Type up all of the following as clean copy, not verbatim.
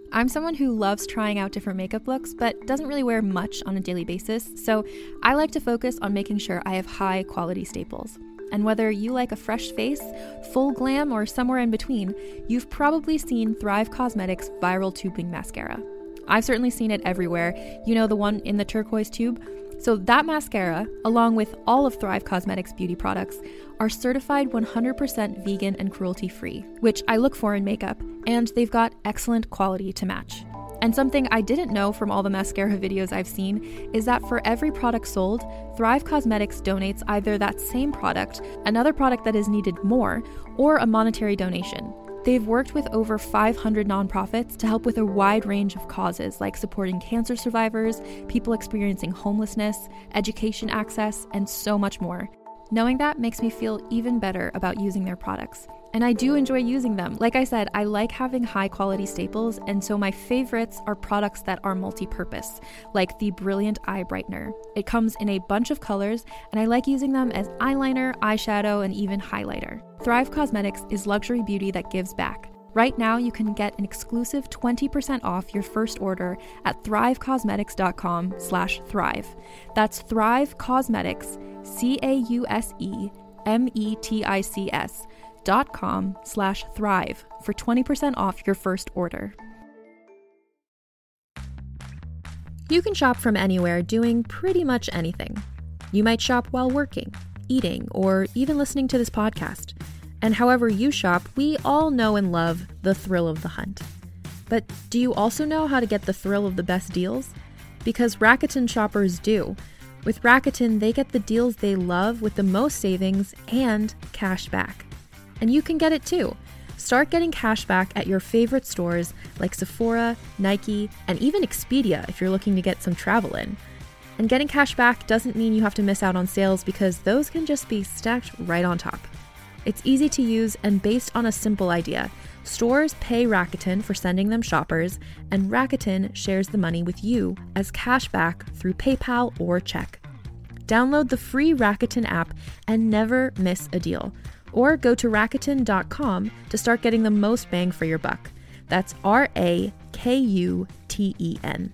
I'm someone who loves trying out different makeup looks, but doesn't really wear much on a daily basis, so I like to focus on making sure I have high quality staples. And whether you like a fresh face, full glam, or somewhere in between, you've probably seen Thrive Causemetics Viral Tubing Mascara. I've certainly seen it everywhere. You know, the one in the turquoise tube? So that mascara, along with all of Thrive Causemetics beauty products, are certified 100% vegan and cruelty-free, which I look for in makeup, and they've got excellent quality to match. And something I didn't know from all the mascara videos I've seen is that for every product sold, Thrive Causemetics donates either that same product, another product that is needed more, or a monetary donation. They've worked with over 500 nonprofits to help with a wide range of causes like supporting cancer survivors, people experiencing homelessness, education access, and so much more. Knowing that makes me feel even better about using their products. And I do enjoy using them. Like I said, I like having high quality staples, and so my favorites are products that are multi-purpose, like the Brilliant Eye Brightener. It comes in a bunch of colors, and I like using them as eyeliner, eyeshadow, and even highlighter. Thrive Causemetics is luxury beauty that gives back. Right now, you can get an exclusive 20% off your first order at thrivecausemetics.com/thrive. That's Thrive Causemetics, CAUSEMETICS.com/thrive for 20% off your first order. You can shop from anywhere doing pretty much anything. You might shop while working, eating, or even listening to this podcast. And however you shop, we all know and love the thrill of the hunt. But do you also know how to get the thrill of the best deals? Because Rakuten shoppers do. With Rakuten, they get the deals they love with the most savings and cash back. And you can get it too. Start getting cash back at your favorite stores like Sephora, Nike, and even Expedia if you're looking to get some travel in. And getting cash back doesn't mean you have to miss out on sales, because those can just be stacked right on top. It's easy to use and based on a simple idea. Stores pay Rakuten for sending them shoppers, and Rakuten shares the money with you as cash back through PayPal or check. Download the free Rakuten app and never miss a deal. Or go to Rakuten.com to start getting the most bang for your buck. That's RAKUTEN.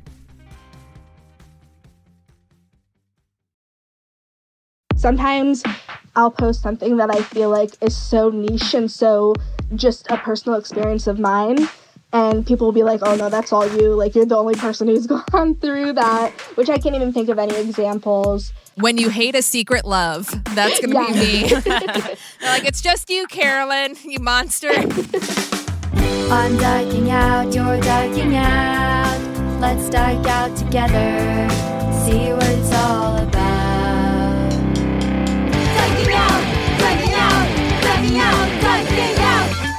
Sometimes I'll post something that I feel like is so niche and so just a personal experience of mine, and people will be like, oh no, that's all you, like you're the only person who's gone through that, which I can't even think of any examples. When you hate a secret love, that's going to be me. They're like, it's just you, Carolyn, you monster. I'm dyking out, you're dyking out. Let's dyke out together, see what it's all about. Dyking out, dyking out, dyking out, dyking out.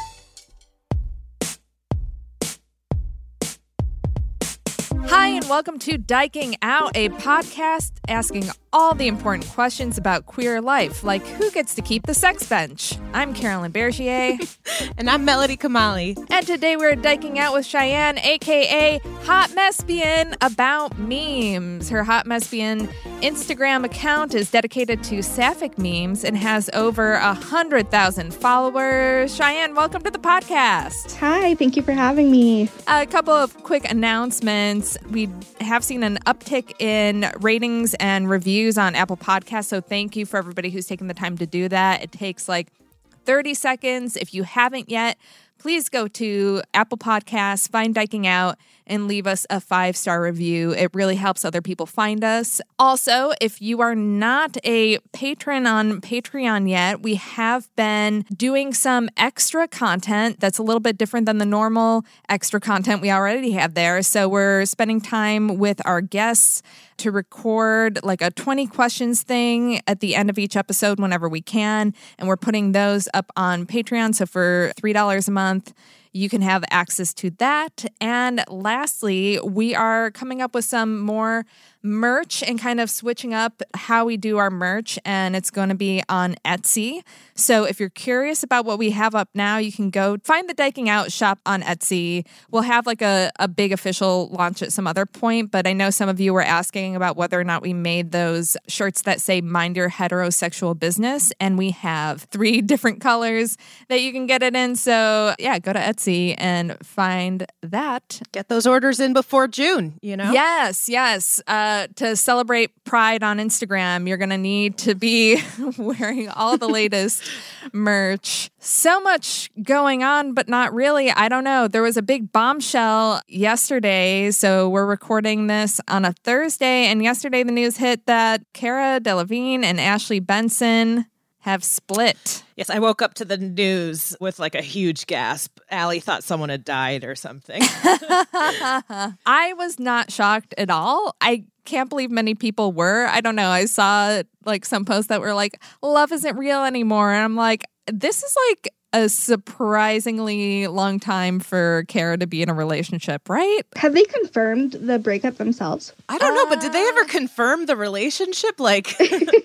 Hi, and welcome to Dyking Out, a podcast asking all the important questions about queer life, like who gets to keep the sex bench? I'm Carolyn Bergier. And I'm Melody Kamali. And today we're Dyking Out with Cheyenne, a.k.a. Hot Mesbian, about memes. Her Hot Mesbian Instagram account is dedicated to sapphic memes and has over 100,000 followers. Cheyenne, welcome to the podcast. Hi, thank you for having me. A couple of quick announcements. We have seen an uptick in ratings and reviews on Apple Podcasts, so thank you for everybody who's taken the time to do that. It takes like 30 seconds. If you haven't yet, please go to Apple Podcasts, find Dyking Out, and leave us a 5-star review. It really helps other people find us. Also, if you are not a patron on Patreon yet, we have been doing some extra content that's a little bit different than the normal extra content we already have there. So we're spending time with our guests to record like a 20 questions thing at the end of each episode whenever we can. And we're putting those up on Patreon. So for $3 a month, you can have access to that. And lastly, we are coming up with some more merch and kind of switching up how we do our merch, and it's going to be on Etsy. So if you're curious about what we have up now, you can go find the Dyking Out shop on Etsy. We'll have like a big official launch at some other point, but I know some of you were asking about whether or not we made those shirts that say mind your heterosexual business, and we have 3 different colors that you can get it in. So yeah, go to Etsy Etsy and find that. Get those orders in before June, you know? Yes. To celebrate Pride on Instagram, you're going to need to be wearing all the latest merch. So much going on, but not really. I don't know. There was a big bombshell yesterday. So we're recording this on a Thursday. And yesterday the news hit that Cara Delevingne and Ashley Benson have split. Yes, I woke up to the news with like a huge gasp. Allie thought someone had died or something. I was not shocked at all. I can't believe many people were. I don't know. I saw like some posts that were like, love isn't real anymore. And I'm like, this is like a surprisingly long time for Cara to be in a relationship, right? Have they confirmed the breakup themselves? I don't know, but did they ever confirm the relationship? Like,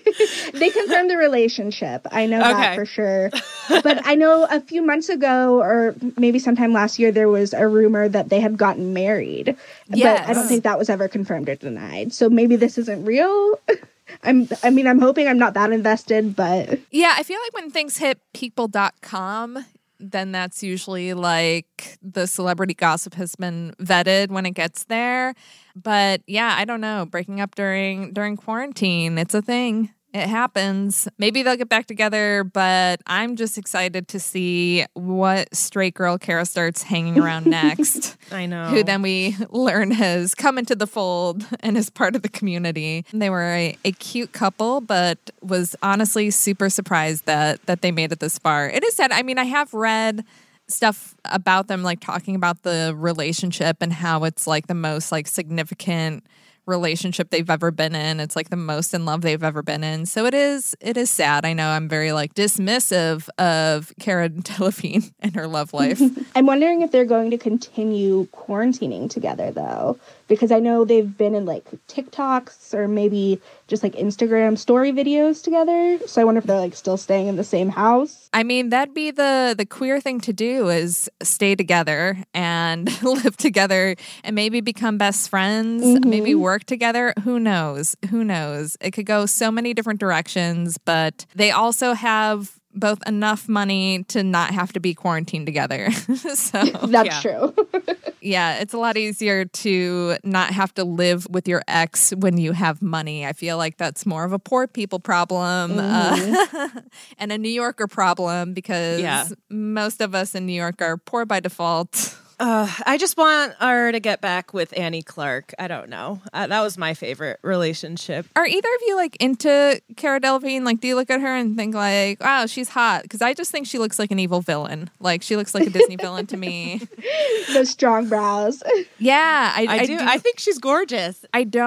They confirmed the relationship. I know that for sure. But I know a few months ago, or maybe sometime last year, there was a rumor that they had gotten married. Yes. But I don't think that was ever confirmed or denied. So maybe this isn't real. I'm hoping I'm not that invested, but... Yeah, I feel like when things hit people.com, then that's usually like the celebrity gossip has been vetted when it gets there. But yeah, I don't know. Breaking up during quarantine, it's a thing. It happens. Maybe they'll get back together, but I'm just excited to see what straight girl Cara starts hanging around next. I know. Who then we learn has come into the fold and is part of the community. They were a cute couple, but was honestly super surprised that they made it this far. It is sad. I mean, I have read stuff about them, like talking about the relationship and how it's like the most like significant relationship they've ever been in. It's like the most in love they've ever been in. So it is sad. I know I'm very like dismissive of Cara Delevingne and her love life. I'm wondering if they're going to continue quarantining together, though, because I know they've been in like TikToks or maybe just like Instagram story videos together. So I wonder if they're like still staying in the same house. I mean, that'd be the queer thing to do, is stay together and live together and maybe become best friends, maybe work together. Who knows? It could go so many different directions, but they also have both enough money to not have to be quarantined together. So That's true. Yeah, it's a lot easier to not have to live with your ex when you have money. I feel like that's more of a poor people problem and a New Yorker problem, because most of us in New York are poor by default. I just want her to get back with Annie Clark. I don't know. That was my favorite relationship. Are either of you like into Cara Delevingne? Like, do you look at her and think like, wow, she's hot? Because I just think she looks like an evil villain. Like, she looks like a Disney villain to me. Those strong brows. Yeah, I do. I think she's gorgeous.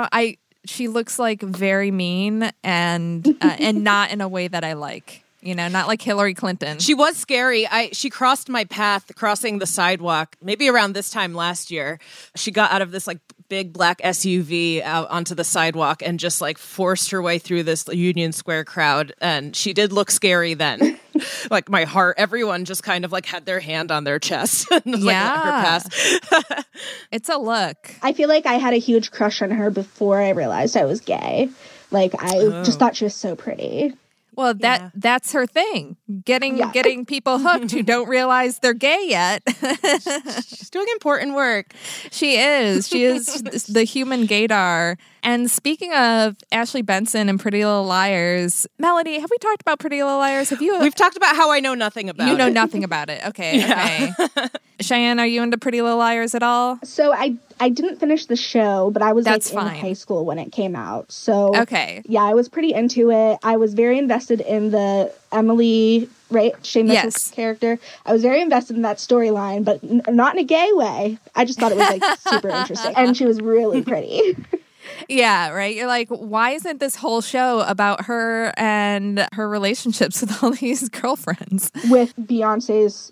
She looks like very mean and not in a way that I like. You know, not like Hillary Clinton. She was scary. She crossed my path crossing the sidewalk, maybe around this time last year. She got out of this like big black SUV out onto the sidewalk and just like forced her way through this Union Square crowd. And she did look scary then. Like my heart, everyone just kind of like had their hand on their chest and like let her pass. It's a look. I feel like I had a huge crush on her before I realized I was gay. Like, I just thought she was so pretty. Well, that's her thing. Getting people hooked who don't realize they're gay yet. She's doing important work. She is. She is the human gaydar. And speaking of Ashley Benson and Pretty Little Liars, Melody, have we talked about Pretty Little Liars? We've talked about how I know nothing about it. You know nothing about it. Okay. Cheyenne, are you into Pretty Little Liars at all? So I didn't finish the show, but I was That's in fine. high school when it came out. So Okay. Yeah, I was pretty into it. I was very invested in the Emily, right? Shane Mitchell's character. I was very invested in that storyline, but not in a gay way. I just thought it was like super interesting. And she was really pretty. Yeah, right. You're like, why isn't this whole show about her and her relationships with all these girlfriends? With Beyonce's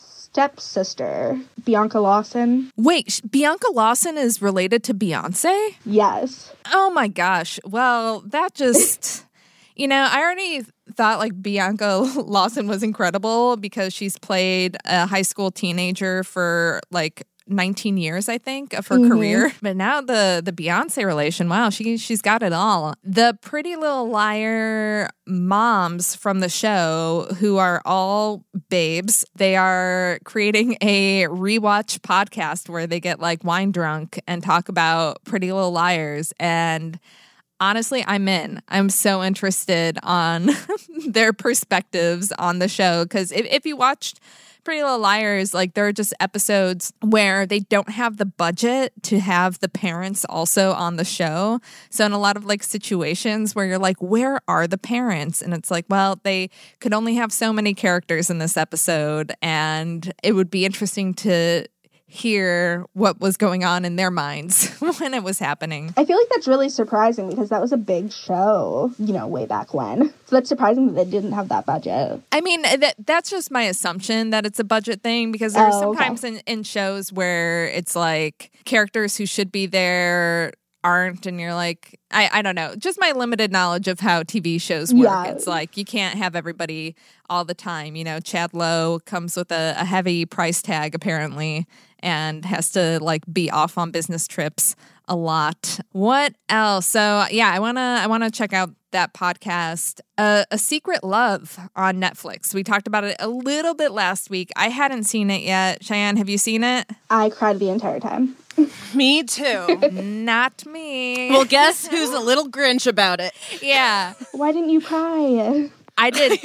stepsister, Bianca Lawson. Wait, Bianca Lawson is related to Beyonce? Yes. Oh my gosh. Well, that just... You know, I already thought like Bianca Lawson was incredible because she's played a high school teenager for like 19 years, I think, of her career. But now the Beyonce relation, wow, she's got it all. The Pretty Little Liar moms from the show, who are all babes, they are creating a rewatch podcast where they get like wine drunk and talk about Pretty Little Liars. And honestly, I'm in. I'm so interested on their perspectives on the show, because if you watched Pretty Little Liars, like there are just episodes where they don't have the budget to have the parents also on the show. So in a lot of like situations where you're like, where are the parents? And it's like, well, they could only have so many characters in this episode, and it would be interesting to hear what was going on in their minds when it was happening. I feel like that's really surprising because that was a big show, way back when. So that's surprising that they didn't have that budget. I mean, that's just my assumption that it's a budget thing, because there are sometimes in shows where it's like characters who should be there aren't, and you're like, I don't know, just my limited knowledge of how TV shows work. Yeah. It's like you can't have everybody all the time. Chad Lowe comes with a heavy price tag apparently, and has to like be off on business trips a lot. What else? So yeah, I wanna check out that podcast, A Secret Love on Netflix. We talked about it a little bit last week. I hadn't seen it yet. Cheyenne, have you seen it? I cried the entire time. Me too. Not me. Well, guess who's a little Grinch about it? Yeah. Why didn't you cry? I did.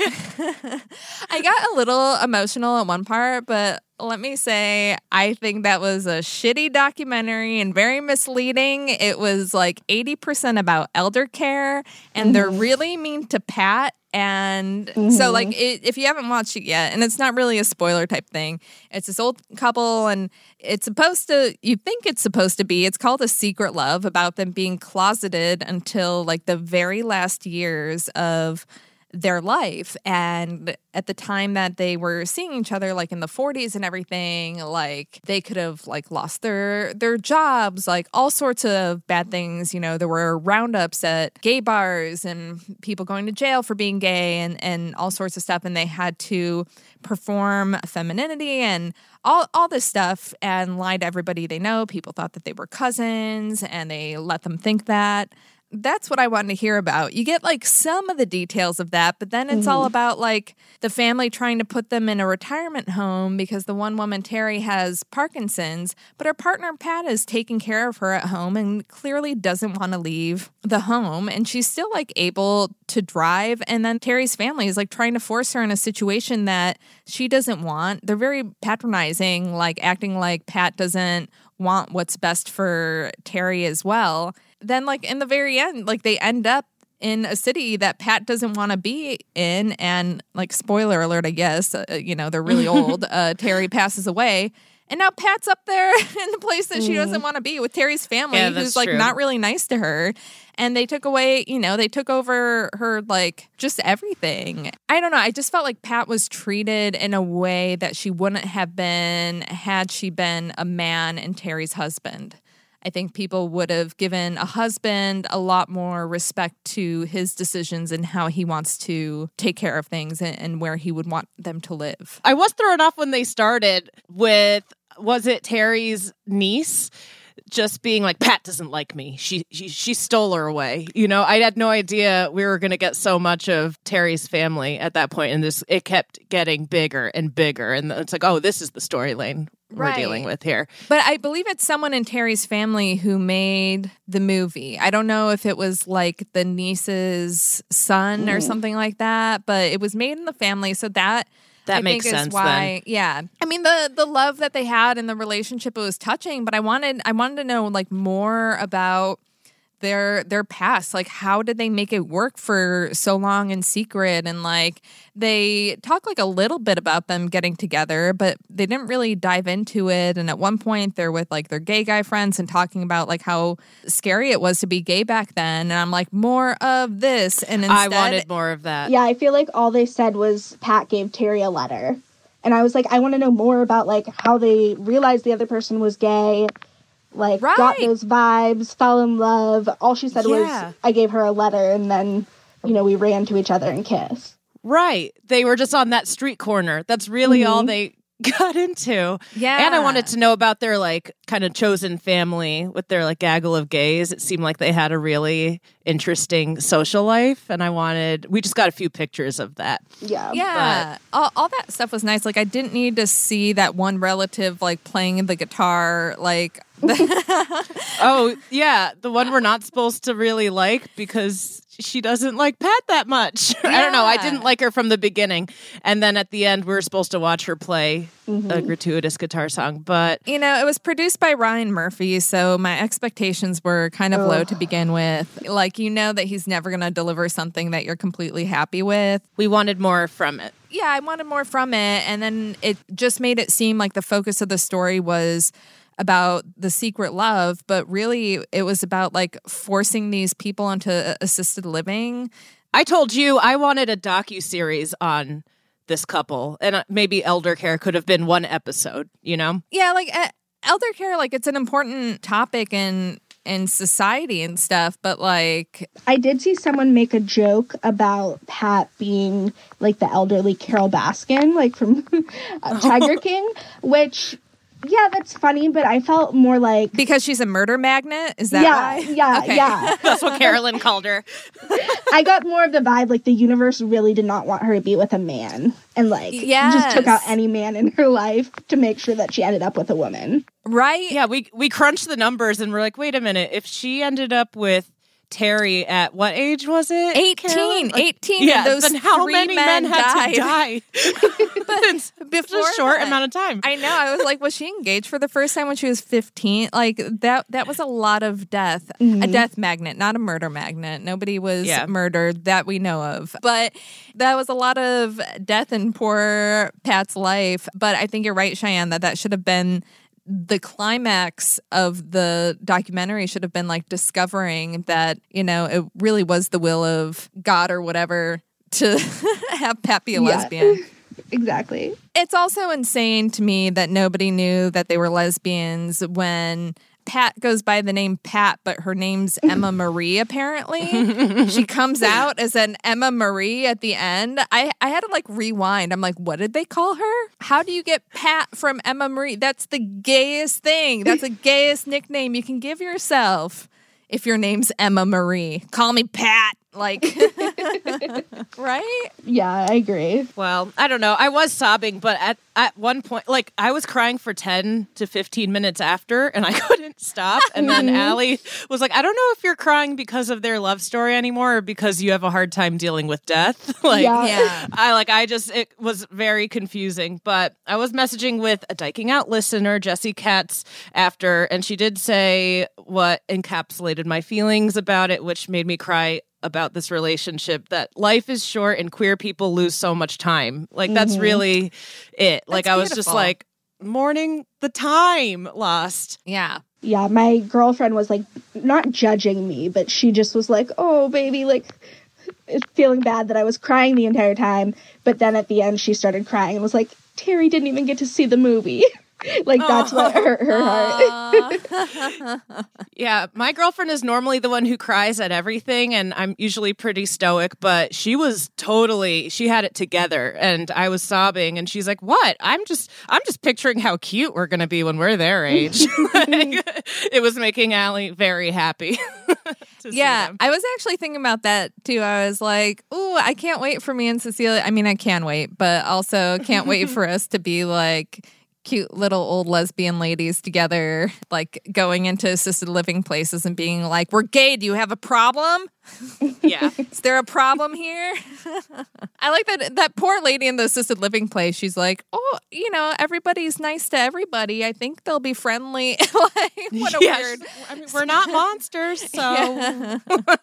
I got a little emotional at one part, but let me say, I think that was a shitty documentary and very misleading. It was like 80% about elder care, and they're really mean to Pat. And so, like, if you haven't watched it yet, and it's not really a spoiler type thing, it's this old couple, and it's supposed to, you think it's supposed to be, it's called A Secret Love, about them being closeted until, like, the very last years of their life. And at the time that they were seeing each other, like in the 40s and everything, like they could have like lost their jobs, like all sorts of bad things. There were roundups at gay bars and people going to jail for being gay and all sorts of stuff. And they had to perform femininity and all this stuff and lie to everybody they know. People thought that they were cousins, and they let them think that. That's what I wanted to hear about. You get like some of the details of that, but then it's all about like the family trying to put them in a retirement home because the one woman, Terry, has Parkinson's, but her partner, Pat, is taking care of her at home and clearly doesn't want to leave the home. And she's still like able to drive. And then Terry's family is like trying to force her in a situation that she doesn't want. They're very patronizing, like acting like Pat doesn't want what's best for Terry as well. Then, like, in the very end, like, they end up in a city that Pat doesn't want to be in. And, like, spoiler alert, I guess, they're really old. Terry passes away. And now Pat's up there in the place that she doesn't want to be with Terry's family, who's, like, not really nice to her. And they took away, they took over her, like, just everything. I don't know. I just felt like Pat was treated in a way that she wouldn't have been had she been a man and Terry's husband. I think people would have given a husband a lot more respect to his decisions and how he wants to take care of things and where he would want them to live. I was thrown off when they started with, was it Terry's niece? Just being like, Pat doesn't like me. She stole her away. I had no idea we were going to get so much of Terry's family at that point. And it kept getting bigger and bigger. And it's like, oh, this is the storyline we're dealing with here. But I believe it's someone in Terry's family who made the movie. I don't know if it was like the niece's son or something like that, but it was made in the family. So that makes sense. Why, then. Yeah. I mean, the love that they had in the relationship, it was touching, but I wanted to know like more about their past. Like, how did they make it work for so long in secret? And like, they talk like a little bit about them getting together, but they didn't really dive into it. And at one point they're with like their gay guy friends and talking about like how scary it was to be gay back then. And I'm like, more of this. And instead, I wanted more of that. Yeah, I feel like all they said was Pat gave Terry a letter. And I was like, I want to know more about like how they realized the other person was gay. Like, got those vibes, fell in love. All she said was, I gave her a letter, and then, we ran to each other and kissed. Right. They were just on that street corner. That's really all they got into. Yeah. And I wanted to know about their like kind of chosen family with their like gaggle of gays. It seemed like they had a really interesting social life. And we just got a few pictures of that. Yeah. Yeah. All that stuff was nice. Like, I didn't need to see that one relative, like, playing the guitar, like... Oh, yeah. The one we're not supposed to really like because she doesn't like Pat that much. I don't know. I didn't like her from the beginning. And then at the end, we were supposed to watch her play a gratuitous guitar song. But, You know, it was produced by Ryan Murphy, so my expectations were kind of low to begin with. Like, you know that he's never going to deliver something that you're completely happy with. we wanted more from it. Yeah, I wanted more from it. And then it just made it seem like the focus of the story was about the secret love, but really it was about like forcing these people into assisted living. I told you I wanted a docuseries on this couple, and maybe elder care could have been one episode, you know? Yeah, like elder care, like it's an important topic in society and stuff, but like... I did see someone make a joke about Pat being like the elderly Carol Baskin, like from Tiger King, which... Yeah, that's funny, but I felt more like... Because she's a murder magnet? Is that why? Yeah, Okay. yeah. That's what Carolyn called her. I got more of the vibe like the universe really did not want her to be with a man and like just took out any man in her life to make sure that she ended up with a woman. Right? Yeah, we crunched the numbers and we're like, wait a minute. If she ended up with Terry at what age was it? 18. Like, 18. Yeah, And those then how 3 many men men had died. to die? But before a short that, amount of time. I know. I was like, was she engaged for the first time when she was 15? Like that was a lot of death. A death magnet, not a murder magnet. Nobody was murdered that we know of. But that was a lot of death in poor Pat's life. But I think you're right, Cheyenne, that should have been the climax of the documentary should have been like discovering that, you know, it really was the will of God or whatever to have Pat be a lesbian. Exactly. It's also insane to me that nobody knew that they were lesbians when Pat goes by the name Pat, but her name's Emma Marie, apparently. She comes out as an Emma Marie at the end. I had to like rewind. I'm like, what did they call her? How do you get Pat from Emma Marie? That's the gayest thing. That's the gayest nickname you can give yourself if your name's Emma Marie. Call me Pat. Like, right? Yeah, I agree. Well, I don't know. I was sobbing, but at one point, like, I was crying for 10 to 15 minutes after, and I couldn't stop. And then Allie was like, I don't know if you're crying because of their love story anymore or because you have a hard time dealing with death. Like, Yeah. it was very confusing. But I was messaging with a Diking Out listener, Jessie Katz, after, and she did say what encapsulated my feelings about it, which made me cry about this relationship, that life is short and queer people lose so much time. Like, that's really it. Like, I was just beautiful. like mourning the time lost. Yeah. Yeah, my girlfriend was like not judging me, but she just was like, oh, baby, like feeling bad that I was crying the entire time. But then at the end, she started crying and was like, Terry didn't even get to see the movie. Like, that's what hurt her heart. Yeah, my girlfriend is normally the one who cries at everything, and I'm usually pretty stoic, but she had it together, and I was sobbing, and she's like, what? I'm just picturing how cute we're going to be when we're their age. Like, it was making Allie very happy. Yeah, I was actually thinking about that too. I was like, "Ooh, I can't wait for me and Cecilia." I mean, I can wait, but also can't wait for us to be like cute little old lesbian ladies together, like going into assisted living places and being like, "We're gay. Do you have a problem? Yeah. Is there a problem here?" I like that poor lady in the assisted living place. She's like, "Oh, you know, everybody's nice to everybody. I think they'll be friendly." Like, what a weird. I mean, we're not monsters, so.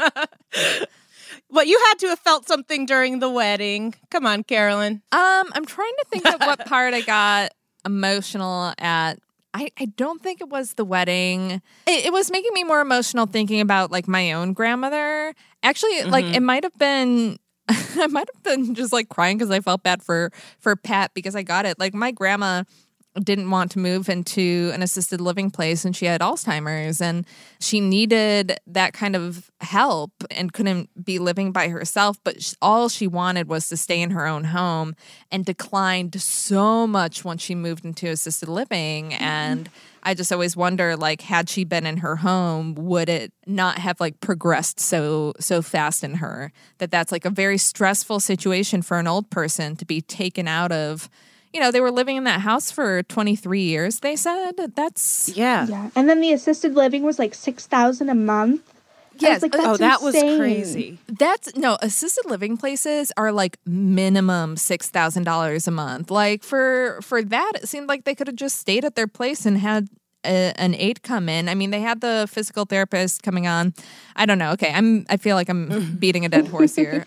But you had to have felt something during the wedding. Come on, Carolyn. I'm trying to think of what part I got emotional at. I don't think it was the wedding. It was making me more emotional thinking about like my own grandmother. Actually, like it might have been I might have been just like crying because I felt bad for Pat because I got it. Like my grandma didn't want to move into an assisted living place, and she had Alzheimer's, and she needed that kind of help and couldn't be living by herself. But all she wanted was to stay in her own home, and declined so much once she moved into assisted living. And I just always wonder, like, had she been in her home, would it not have like progressed so fast in her? That's like a very stressful situation for an old person to be taken out of. They were living in that house for 23 years, they said. That's... Yeah. And then the assisted living was like $6,000 a month. Yes. Like, that's that was insane. crazy. Assisted living places are like minimum $6,000 a month. Like for that, it seemed like they could have just stayed at their place and had an aide come in. I mean, they had the physical therapist coming on. I don't know. Okay, I feel like I'm beating a dead horse here.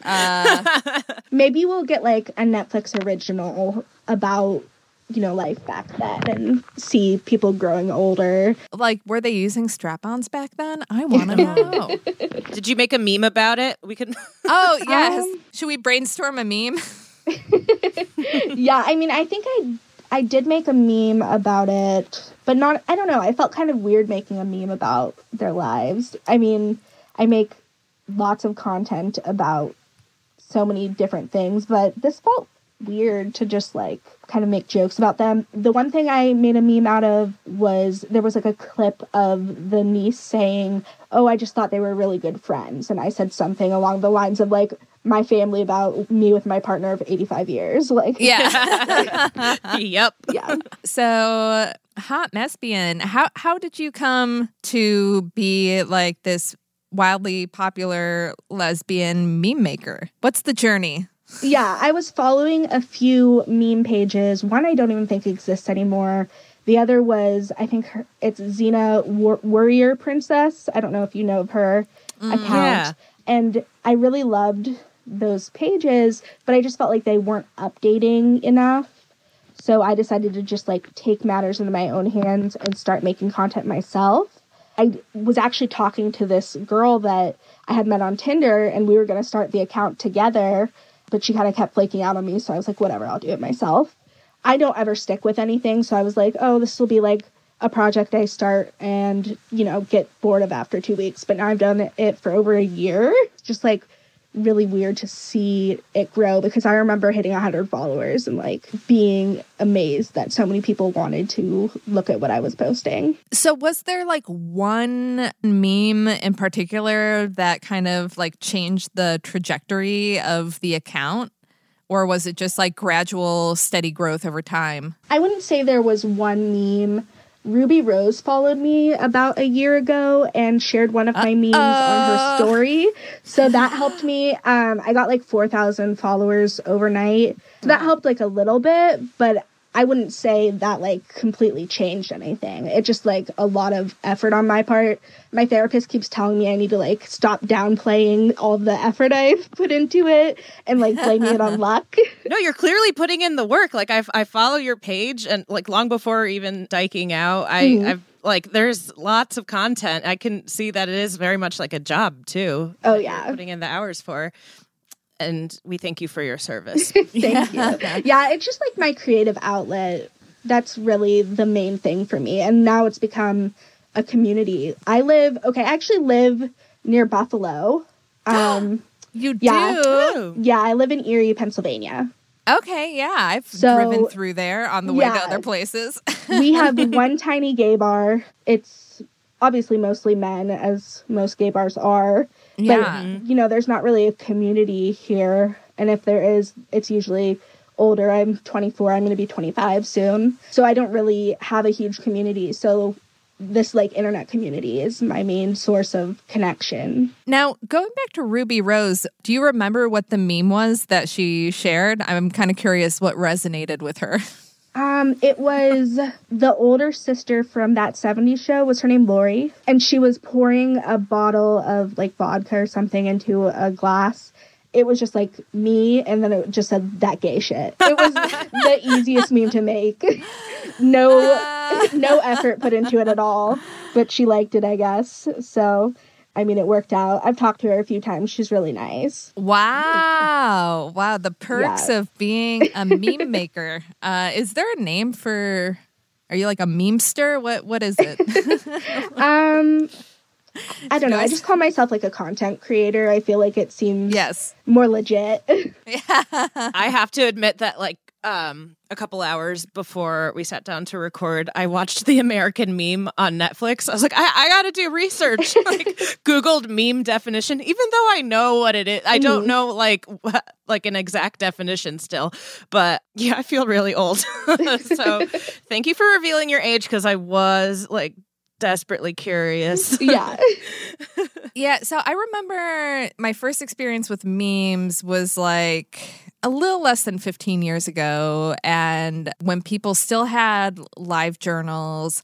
Maybe we'll get like a Netflix original about life back then and see people growing older. Like, were they using strap-ons back then? I want to know. Did you make a meme about it? We could. Oh yes. Should we brainstorm a meme? Yeah, I mean, I think I did make a meme about it, but not, I don't know, I felt kind of weird making a meme about their lives. I mean, I make lots of content about so many different things, but this felt weird to just like kind of make jokes about them. The one thing I made a meme out of was there was like a clip of the niece saying, "Oh, I just thought they were really good friends." And I said something along the lines of like, my family about me with my partner of 85 years. Like, yeah. Yep. Yeah. So, Hot Mesbian, how did you come to be like this wildly popular lesbian meme maker? What's the journey? Yeah, I was following a few meme pages. One I don't even think exists anymore. The other was, I think it's Xena Warrior Princess. I don't know if you know of her account. Yeah. And I really loved those pages, but I just felt like they weren't updating enough. So I decided to just like take matters into my own hands and start making content myself. I was actually talking to this girl that I had met on Tinder, and we were going to start the account together, but she kind of kept flaking out on me. So I was like, whatever, I'll do it myself. I don't ever stick with anything. So I was like, oh, this will be like a project I start and, get bored of after 2 weeks. But now I've done it for over a year. It's just like really weird to see it grow, because I remember hitting 100 followers and like being amazed that so many people wanted to look at what I was posting. So was there like one meme in particular that kind of like changed the trajectory of the account? Or was it just like gradual, steady growth over time? I wouldn't say there was one meme. Ruby Rose followed me about a year ago and shared one of my memes on her story. So that helped me. I got like 4,000 followers overnight. So that helped like a little bit, but I wouldn't say that like completely changed anything. It just like a lot of effort on my part. My therapist keeps telling me I need to like stop downplaying all the effort I've put into it and like blaming it on luck. No, you're clearly putting in the work. Like I follow your page, and like long before even diking out, I've like there's lots of content. I can see that it is very much like a job too. Oh yeah, putting in the hours for. And we thank you for your service. Thank you. Yeah, it's just like my creative outlet. That's really the main thing for me. And now it's become a community. I actually live near Buffalo. You do? Yeah, I live in Erie, Pennsylvania. Okay, yeah. I've driven through there on the way to other places. We have one tiny gay bar. It's obviously mostly men, as most gay bars are. Yeah. But, there's not really a community here. And if there is, it's usually older. I'm 24. I'm going to be 25 soon. So I don't really have a huge community. So this, like, internet community is my main source of connection. Now, going back to Ruby Rose, do you remember what the meme was that she shared? I'm kind of curious what resonated with her. It was the older sister from That 70s Show. Was her name Lori? And she was pouring a bottle of like vodka or something into a glass. It was just like me, and then it just said that gay shit. It was the easiest meme to make. No effort put into it at all. But she liked it, I guess. So, I mean, it worked out. I've talked to her a few times. She's really nice. Wow. The perks of being a meme maker. Is there a name for Are you like a memester? What is it? I don't know. I just call myself like a content creator. I feel like it seems more legit. I have to admit that like a couple hours before we sat down to record, I watched The American Meme on Netflix. I was like, I got to do research. Like Googled meme definition, even though I know what it is. I don't know like an exact definition still. But yeah, I feel really old. So thank you for revealing your age, because I was like desperately curious. Yeah. Yeah, so I remember my first experience with memes was like a little less than 15 years ago, and when people still had live journals,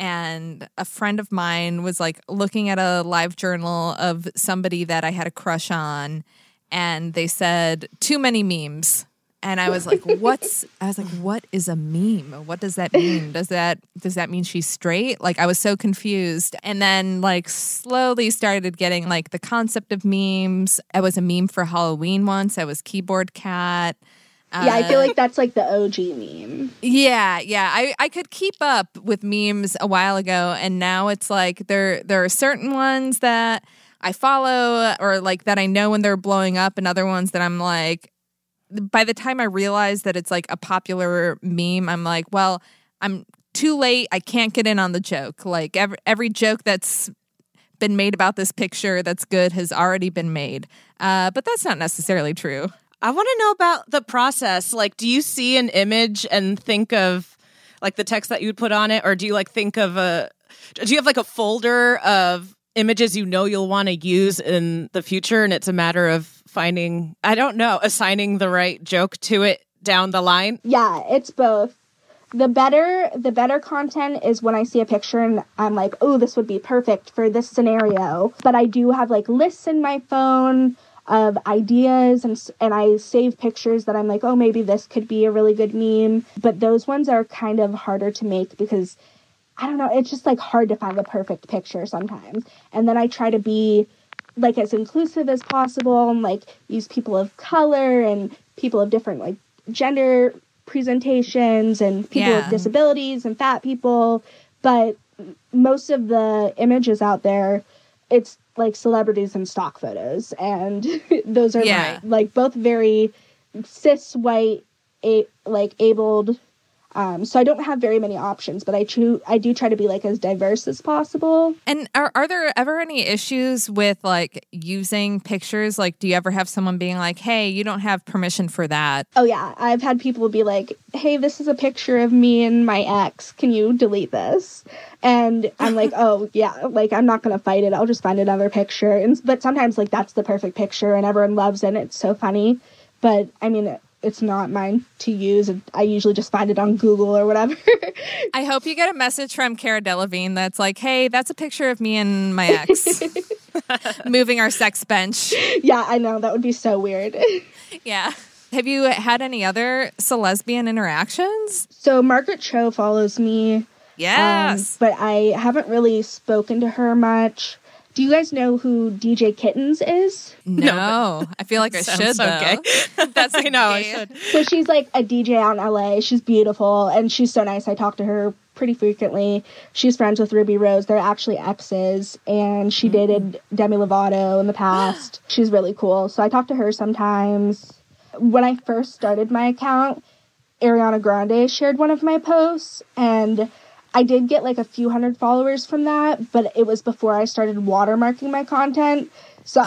and a friend of mine was like looking at a live journal of somebody that I had a crush on, and they said too many memes. And I was like, what is a meme? What does that mean? Does that mean she's straight? Like, I was so confused. And then like slowly started getting like the concept of memes. I was a meme for Halloween once. I was Keyboard Cat. Yeah, I feel like that's like the OG meme. Yeah. I could keep up with memes a while ago, and now it's like there are certain ones that I follow or like that I know when they're blowing up, and other ones that I'm like, by the time I realize that it's like a popular meme, I'm like, well, I'm too late. I can't get in on the joke. Like every joke that's been made about this picture that's good has already been made. But that's not necessarily true. I want to know about the process. Like, do you see an image and think of like the text that you would put on it? Or do you like think of do you have like a folder of images you'll want to use in the future, and it's a matter of finding, I don't know, assigning the right joke to it down the line? Yeah, it's both. The better content is when I see a picture and I'm like, oh, this would be perfect for this scenario. But I do have like lists in my phone of ideas, and I save pictures that I'm like, oh, maybe this could be a really good meme. But those ones are kind of harder to make because, I don't know, it's just like hard to find the perfect picture sometimes. And then I try to be like as inclusive as possible and like use people of color and people of different like gender presentations and people with disabilities and fat people. But most of the images out there, it's like celebrities and stock photos, and those are like both very cis white abled. So I don't have very many options, but I do try to be like as diverse as possible. And are there ever any issues with like using pictures? Like, do you ever have someone being like, hey, you don't have permission for that? Oh yeah. I've had people be like, hey, this is a picture of me and my ex. Can you delete this? And I'm like, oh yeah, like I'm not going to fight it. I'll just find another picture. But sometimes like that's the perfect picture and everyone loves it. And it's so funny. But I mean, it's not mine to use. I usually just find it on Google or whatever. I hope you get a message from Cara Delevingne that's like, hey, that's a picture of me and my ex moving our sex bench. Yeah, I know. That would be so weird. Yeah. Have you had any other celesbian interactions? So Margaret Cho follows me. Yes. But I haven't really spoken to her much. Do you guys know who DJ Kittens is? No. I feel like I should, though. Okay. That's I know, I should. So she's like a DJ out in LA. She's beautiful, and she's so nice. I talk to her pretty frequently. She's friends with Ruby Rose. They're actually exes, and she dated Demi Lovato in the past. She's really cool. So I talk to her sometimes. When I first started my account, Ariana Grande shared one of my posts, and I did get like a few hundred followers from that, but it was before I started watermarking my content. So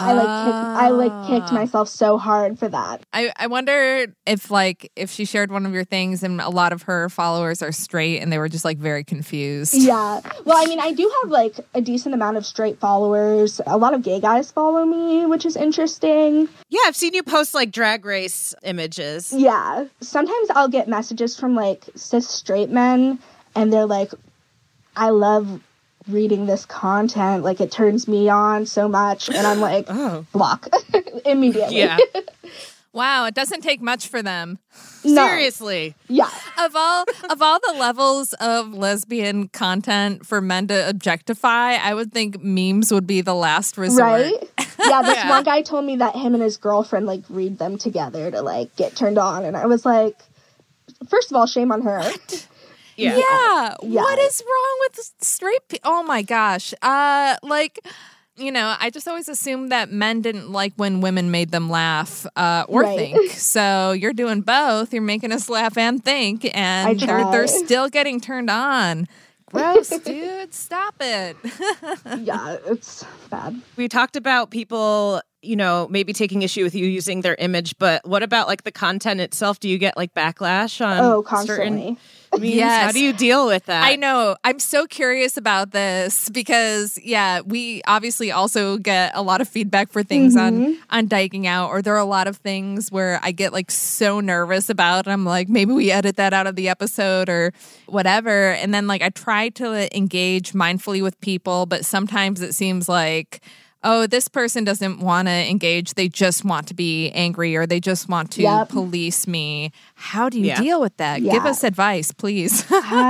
I kicked myself so hard for that. I wonder if she shared one of your things and a lot of her followers are straight and they were just like very confused. Yeah. Well, I mean, I do have like a decent amount of straight followers. A lot of gay guys follow me, which is interesting. Yeah, I've seen you post like drag race images. Yeah. Sometimes I'll get messages from like cis straight men, and they're like, I love reading this content. Like, it turns me on so much. And I'm like, block immediately. Yeah. Wow, it doesn't take much for them. No. Seriously. Yeah. Of all the levels of lesbian content for men to objectify, I would think memes would be the last resort. Right? Yeah, this one guy told me that him and his girlfriend like read them together to like get turned on. And I was like, first of all, shame on her. Yeah. Yeah. Yeah. What is wrong with straight people? Oh my gosh. I just always assumed that men didn't like when women made them laugh or Right. think. So you're doing both. You're making us laugh and think, and they're try. still getting turned on. Gross, dude. Stop it. Yeah, it's bad. We talked about people, maybe taking issue with you using their image, but what about like the content itself? Do you get like backlash on Constantly. certain memes? Yes. How do you deal with that? I know. I'm so curious about this because, we obviously also get a lot of feedback for things on Dyking Out, or there are a lot of things where I get like so nervous about, and I'm like, maybe we edit that out of the episode or whatever. And then like I try to engage mindfully with people, but sometimes it seems like, oh, this person doesn't want to engage. They just want to be angry, or they just want to police me. How do you deal with that? Yeah. Give us advice, please.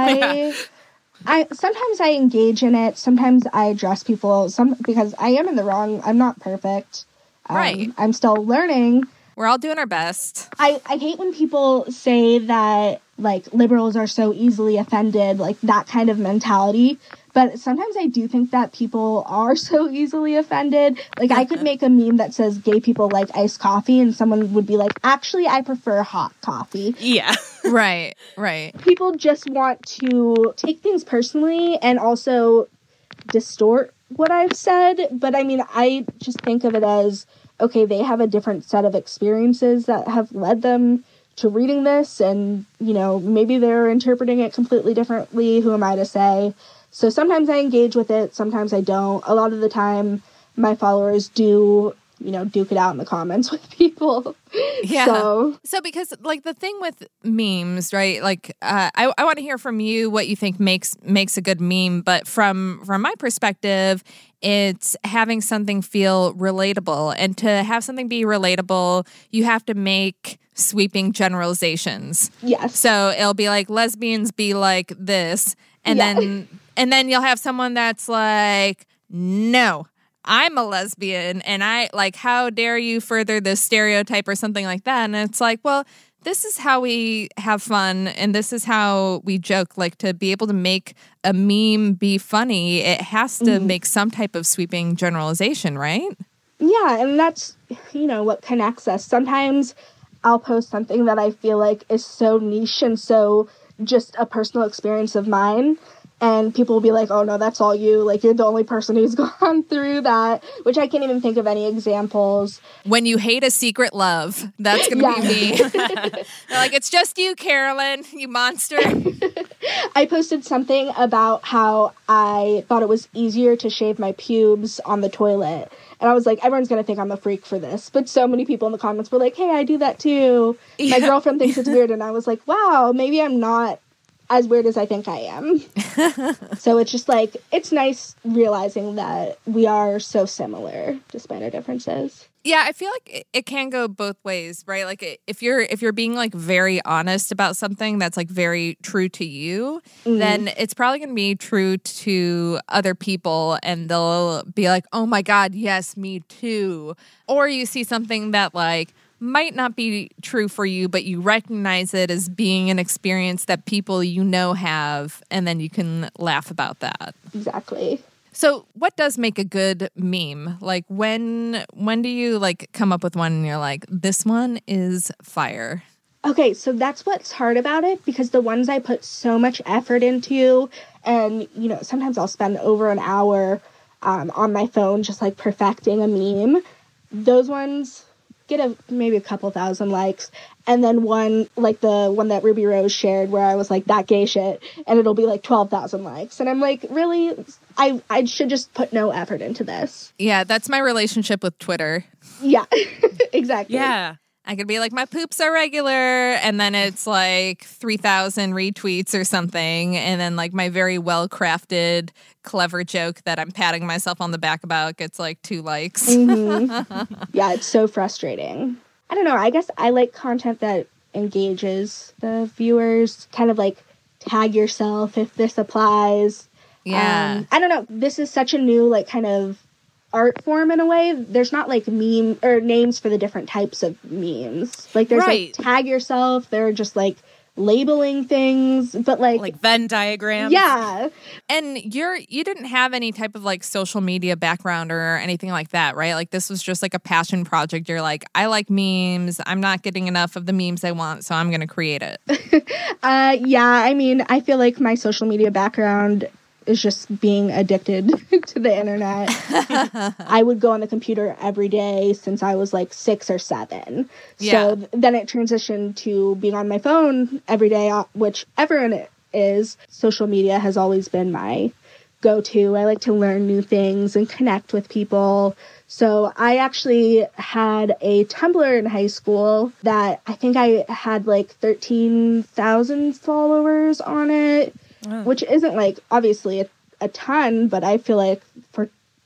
I sometimes I engage in it. Sometimes I address people. Because I am in the wrong. I'm not perfect. Right. I'm still learning. We're all doing our best. I hate when people say that like liberals are so easily offended, like that kind of mentality. But sometimes I do think that people are so easily offended. Like I could make a meme that says gay people like iced coffee, and someone would be like, actually, I prefer hot coffee. Yeah. Right. People just want to take things personally and also distort what I've said. But I mean, I just think of it as, okay, they have a different set of experiences that have led them to reading this, and, maybe they're interpreting it completely differently. Who am I to say? So sometimes I engage with it, sometimes I don't. A lot of the time, my followers do, duke it out in the comments with people. Yeah. So because like the thing with memes, right? Like I want to hear from you what you think makes a good meme, but from my perspective, it's having something feel relatable. And to have something be relatable, you have to make sweeping generalizations. Yes. So it'll be like lesbians be like this, and then you'll have someone that's like, no, I'm a lesbian, and I like, how dare you further this stereotype or something like that. And it's like, well, this is how we have fun, and this is how we joke. Like, to be able to make a meme be funny, it has to make some type of sweeping generalization, right? Yeah, and that's, what connects us. Sometimes I'll post something that I feel like is so niche and so just a personal experience of mine, and people will be like, oh no, that's all you. Like, you're the only person who's gone through that, which I can't even think of any examples. When you hate a secret love, that's going to be me. They're like, it's just you, Carolyn, you monster. I posted something about how I thought it was easier to shave my pubes on the toilet. And I was like, everyone's going to think I'm a freak for this. But so many people in the comments were like, hey, I do that too. My girlfriend thinks it's weird. And I was like, wow, maybe I'm not as weird as I think I am. So it's just like, it's nice realizing that we are so similar despite our differences. Yeah, I feel like it can go both ways, right? Like if you're being like very honest about something that's like very true to you, then it's probably going to be true to other people, and they'll be like, "Oh my God, yes, me too." Or you see something that like might not be true for you, but you recognize it as being an experience that people have, and then you can laugh about that. Exactly. So what does make a good meme? Like when do you like come up with one and you're like, this one is fire? Okay, so that's what's hard about it, because the ones I put so much effort into, and, sometimes I'll spend over an hour on my phone just like perfecting a meme. Those ones get maybe a couple thousand likes, and then one like the one that Ruby Rose shared where I was like, that gay shit, and it'll be like 12,000 likes, and I'm like, really? I should just put no effort into this. Yeah, that's my relationship with Twitter. Yeah. Exactly. Yeah. I could be like, my poops are regular, and then it's like 3,000 retweets or something, and then like my very well-crafted, clever joke that I'm patting myself on the back about gets like 2 likes. Yeah, it's so frustrating. I don't know, I guess I like content that engages the viewers, kind of like tag yourself if this applies. Yeah. I don't know, this is such a new like kind of art form in a way. There's not like meme or names for the different types of memes. Like there's like tag yourself. There are just like labeling things, but like Venn diagrams. Yeah. And you didn't have any type of like social media background or anything like that, right? Like this was just like a passion project. You're like, I like memes. I'm not getting enough of the memes I want, so I'm going to create it. Yeah, I mean, I feel like my social media background is just being addicted to the internet. I would go on the computer every day since I was like 6 or 7. Yeah. So then it transitioned to being on my phone every day, whichever it is. Social media has always been my go-to. I like to learn new things and connect with people. So I actually had a Tumblr in high school that I think I had like 13,000 followers on it. Wow. Which isn't like obviously a ton, but I feel like for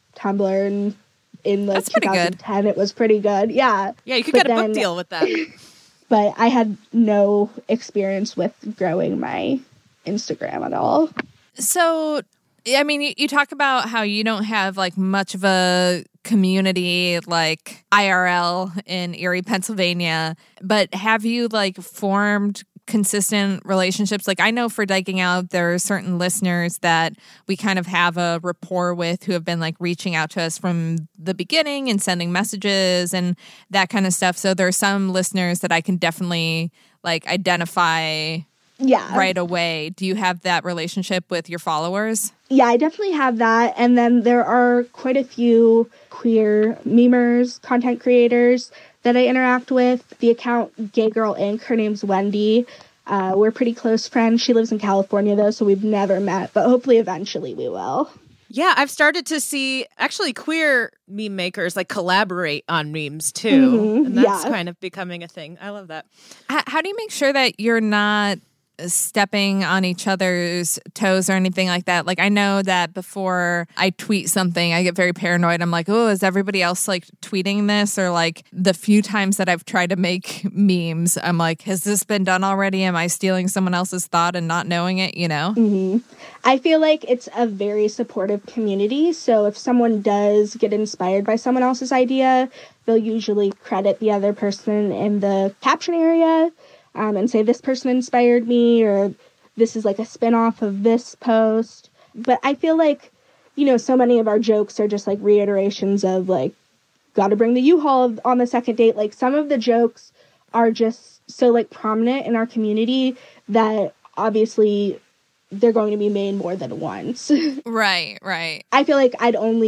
Tumblr in like 2010 it was pretty good. Yeah. Yeah, you could get a book deal with that. But I had no experience with growing my Instagram at all. So, I mean, you talk about how you don't have like much of a community like IRL in Erie, Pennsylvania, but have you like formed consistent relationships? Like I know for Diking Out, there are certain listeners that we kind of have a rapport with who have been like reaching out to us from the beginning and sending messages and that kind of stuff. So there are some listeners that I can definitely like identify right away. Do you have that relationship with your followers? Yeah, I definitely have that. And then there are quite a few queer memers, content creators that I interact with. The account Gay Girl Inc., her name's Wendy. We're pretty close friends. She lives in California, though, so we've never met, but hopefully eventually we will. Yeah, I've started to see actually queer meme makers like collaborate on memes, too. Mm-hmm. And that's kind of becoming a thing. I love that. How do you make sure that you're not stepping on each other's toes or anything like that? Like I know that before I tweet something, I get very paranoid. I'm like, oh, is everybody else like tweeting this? Or like the few times that I've tried to make memes, I'm like, has this been done already? Am I stealing someone else's thought and not knowing it, you know? Mm-hmm. I feel like it's a very supportive community. So if someone does get inspired by someone else's idea, they'll usually credit the other person in the caption area. And say, this person inspired me, or this is like a spin-off of this post. But I feel like, you know, so many of our jokes are just like reiterations of like, gotta bring the U-Haul on the second date. Like some of the jokes are just so like prominent in our community that obviously they're going to be made more than once. Right. I feel like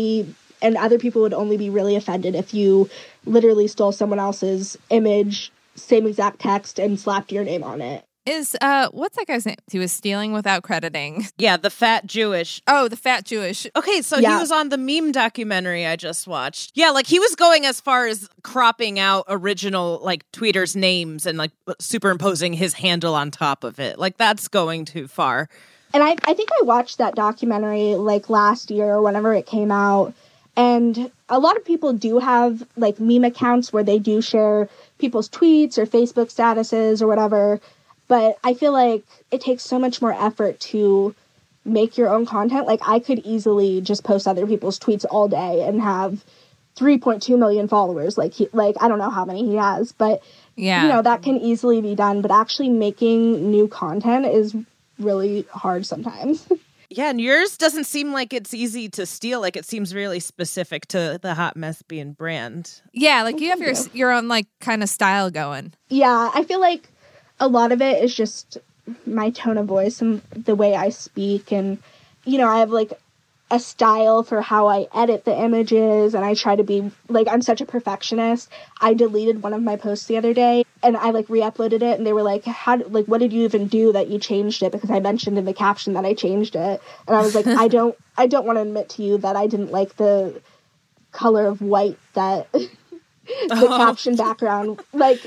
and other people would only be really offended if you literally stole someone else's image, same exact text, and slapped your name on it. Is, what's that guy's name? He was stealing without crediting. Yeah, the Fat Jewish. Oh, the Fat Jewish. Okay, so he was on the meme documentary I just watched. Yeah, like he was going as far as cropping out original, like, tweeters' names and, like, superimposing his handle on top of it. Like, that's going too far. And I think I watched that documentary, like, last year or whenever it came out. And a lot of people do have, like, meme accounts where they do share people's tweets or Facebook statuses or whatever. But I feel like it takes so much more effort to make your own content. Like, I could easily just post other people's tweets all day and have 3.2 million followers. Like, I don't know how many he has. But, you know, that can easily be done. But actually making new content is really hard sometimes. Yeah, and yours doesn't seem like it's easy to steal. Like, it seems really specific to the Hot Lesbian brand. Yeah, like you have your own, like, kind of style going. Yeah, I feel like a lot of it is just my tone of voice and the way I speak. And, you know, I have, like, a style for how I edit the images, and I try to be, like, I'm such a perfectionist. I deleted one of my posts the other day, and I, like, re-uploaded it, and they were like, what did you even do that you changed it? Because I mentioned in the caption that I changed it. And I was like, I don't want to admit to you that I didn't like the color of white that the caption background, like,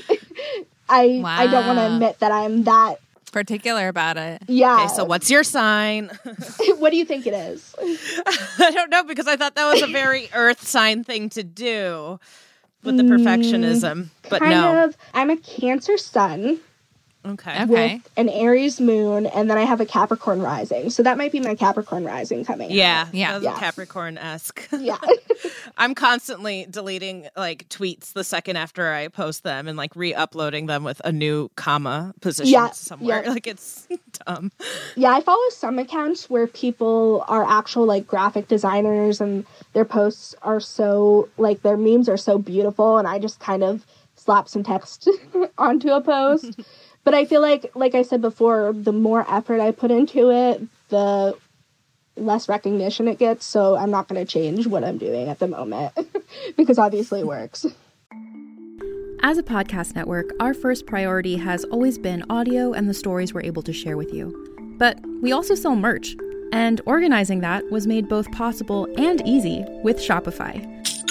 I don't want to admit that I'm that particular about it. Yeah. Okay, so what's your sign? What do you think it is? I don't know, because I thought that was a very earth sign thing to do with the perfectionism. But kind of. I'm a Cancer sun. Okay. with an Aries moon, and then I have a Capricorn rising. So that might be my Capricorn rising coming Yeah. out. Yeah. That was Yeah. Capricorn-esque. Yeah. I'm constantly deleting like tweets the second after I post them and like re-uploading them with a new comma position Yeah, somewhere. yeah. Like it's dumb. Yeah, I follow some accounts where people are actual like graphic designers and their posts are so like their memes are so beautiful, and I just kind of slap some text onto a post. But I feel like I said before, the more effort I put into it, the less recognition it gets. So I'm not going to change what I'm doing at the moment because obviously it works. As a podcast network, our first priority has always been audio and the stories we're able to share with you. But we also sell merch, and organizing that was made both possible and easy with Shopify.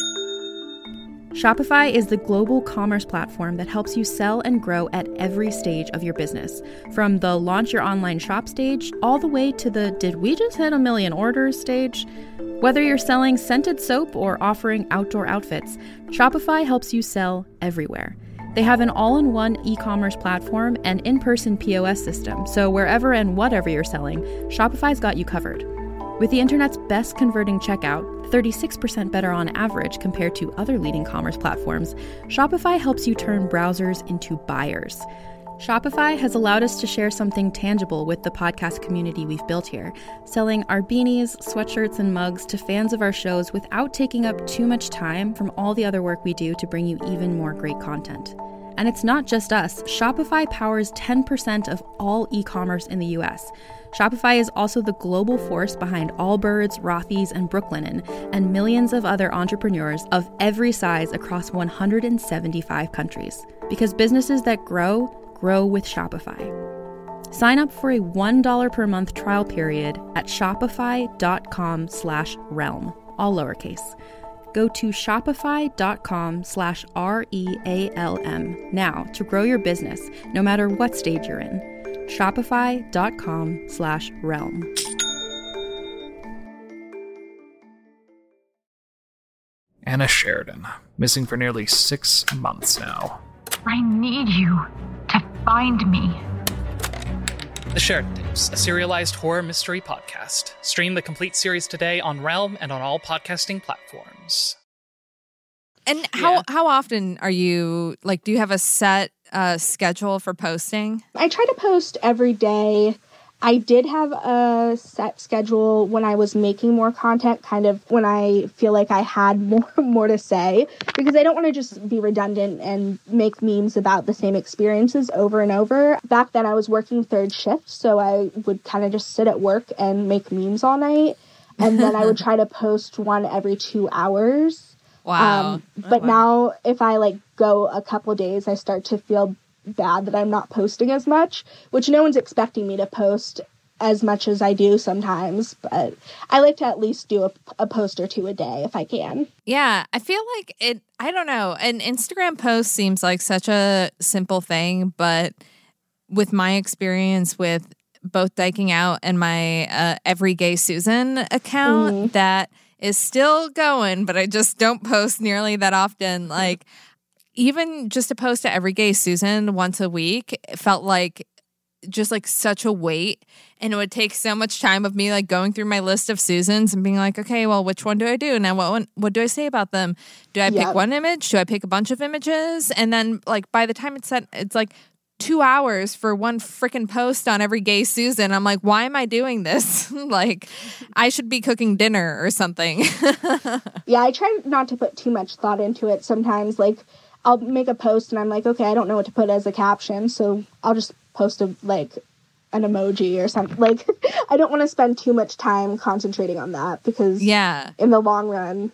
Shopify is the global commerce platform that helps you sell and grow at every stage of your business, from the launch your online shop stage all the way to the did we just hit 1 million orders stage. Whether you're selling scented soap or offering outdoor outfits, Shopify helps you sell everywhere. They have an all-in-one e-commerce platform and in-person POS system, so wherever and whatever you're selling, Shopify's got you covered. With the internet's best converting checkout, 36% better on average compared to other leading commerce platforms, Shopify helps you turn browsers into buyers. Shopify has allowed us to share something tangible with the podcast community we've built here, selling our beanies, sweatshirts, and mugs to fans of our shows without taking up too much time from all the other work we do to bring you even more great content. And it's not just us. Shopify powers 10% of all e-commerce in the US. Shopify is also the global force behind Allbirds, Rothy's, and Brooklinen, and millions of other entrepreneurs of every size across 175 countries. Because businesses that grow with Shopify. Sign up for a $1 per month trial period at shopify.com/realm, all lowercase. Go to shopify.com/REALM now to grow your business, no matter what stage you're in. Shopify.com/realm. Anna Sheridan, missing for nearly 6 months now. I need you to find me. The Sheridan Tapes, a serialized horror mystery podcast. Stream the complete series today on Realm and on all podcasting platforms. And how often are you, like, do you have a set schedule for posting? I try to post every day. I did have a set schedule when I was making more content, kind of when I feel like I had more to say, because I don't want to just be redundant and make memes about the same experiences over and over. Back then I was working third shift, so I would kind of just sit at work and make memes all night. And then I would try to post one every 2 hours. Wow. But now if I like go a couple days, I start to feel bad that I'm not posting as much, which no one's expecting me to post as much as I do sometimes, but I like to at least do a post or two a day if I can. Yeah, I feel like I don't know, an Instagram post seems like such a simple thing, but with my experience with both Dyking Out and my Every Gay Susan account, that is still going, but I just don't post nearly that often. Like, even just to post to Every Gay Susan once a week, it felt like just like such a weight, and it would take so much time of me like going through my list of Susans and being like, okay, well, which one do I do now? What do I say about them? Do I pick one image? Do I pick a bunch of images? And then like by the time it's set, it's like 2 hours for one freaking post on Every Gay Susan. I'm like, why am I doing this? Like, I should be cooking dinner or something. Yeah, I try not to put too much thought into it sometimes. Like, I'll make a post and I'm like, okay, I don't know what to put as a caption, so I'll just post an emoji or something. Like, I don't want to spend too much time concentrating on that because in the long run,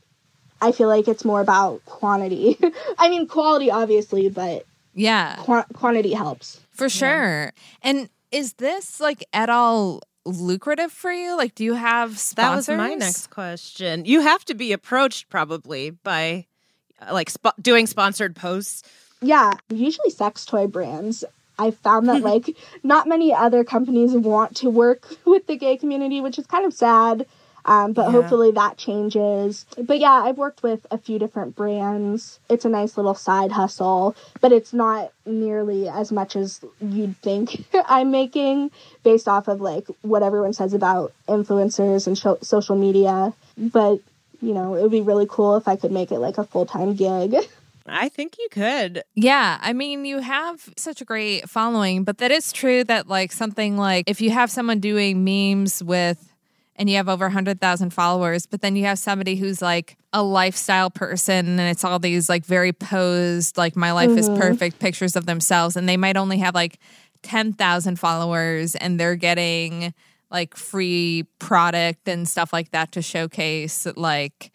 I feel like it's more about quantity. I mean, quality obviously, but quantity helps. For sure. And is this like at all lucrative for you? Like, do you have sponsors? That was my next question. You have to be approached probably by like doing sponsored posts. Yeah, usually sex toy brands. I found that like not many other companies want to work with the gay community, which is kind of sad. But hopefully that changes. But yeah, I've worked with a few different brands. It's a nice little side hustle, but it's not nearly as much as you'd think I'm making based off of like what everyone says about influencers and social media. But, you know, it would be really cool if I could make it like a full-time gig. I think you could. Yeah. I mean, you have such a great following, but that is true that like something like if you have someone doing memes with, and you have over 100,000 followers, but then you have somebody who's like a lifestyle person and it's all these like very posed, like my life is perfect pictures of themselves. And they might only have like 10,000 followers and they're getting like free product and stuff like that to showcase. Like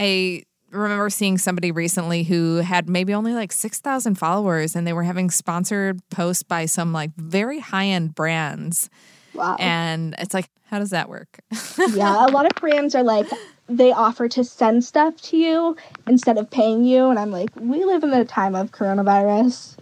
I remember seeing somebody recently who had maybe only like 6,000 followers and they were having sponsored posts by some like very high-end brands. Wow. And it's like, how does that work? Yeah, a lot of brands are like, they offer to send stuff to you instead of paying you. And I'm like, we live in the time of coronavirus.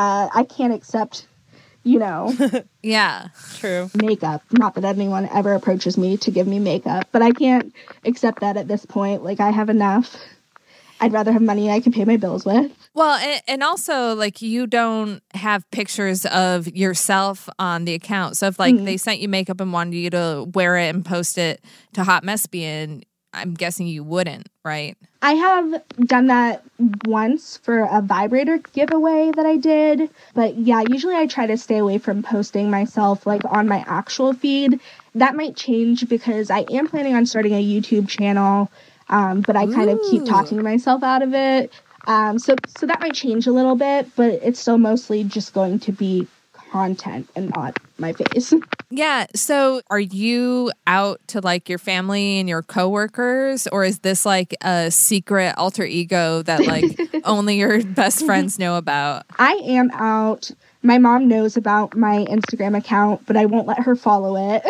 I can't accept, you know. Yeah, true. Makeup. Not that anyone ever approaches me to give me makeup, but I can't accept that at this point. Like, I have enough. I'd rather have money I can pay my bills with. Well, and also, like, you don't have pictures of yourself on the account. So if, like, they sent you makeup and wanted you to wear it and post it to Hot Mespian, I'm guessing you wouldn't, right? I have done that once for a vibrator giveaway that I did. But, yeah, usually I try to stay away from posting myself, like, on my actual feed. That might change because I am planning on starting a YouTube channel, but I kind of keep talking myself out of it. So that might change a little bit, but it's still mostly just going to be content and not my face. Yeah. So are you out to like your family and your coworkers, or is this like a secret alter ego that like only your best friends know about? I am out. My mom knows about my Instagram account, but I won't let her follow it.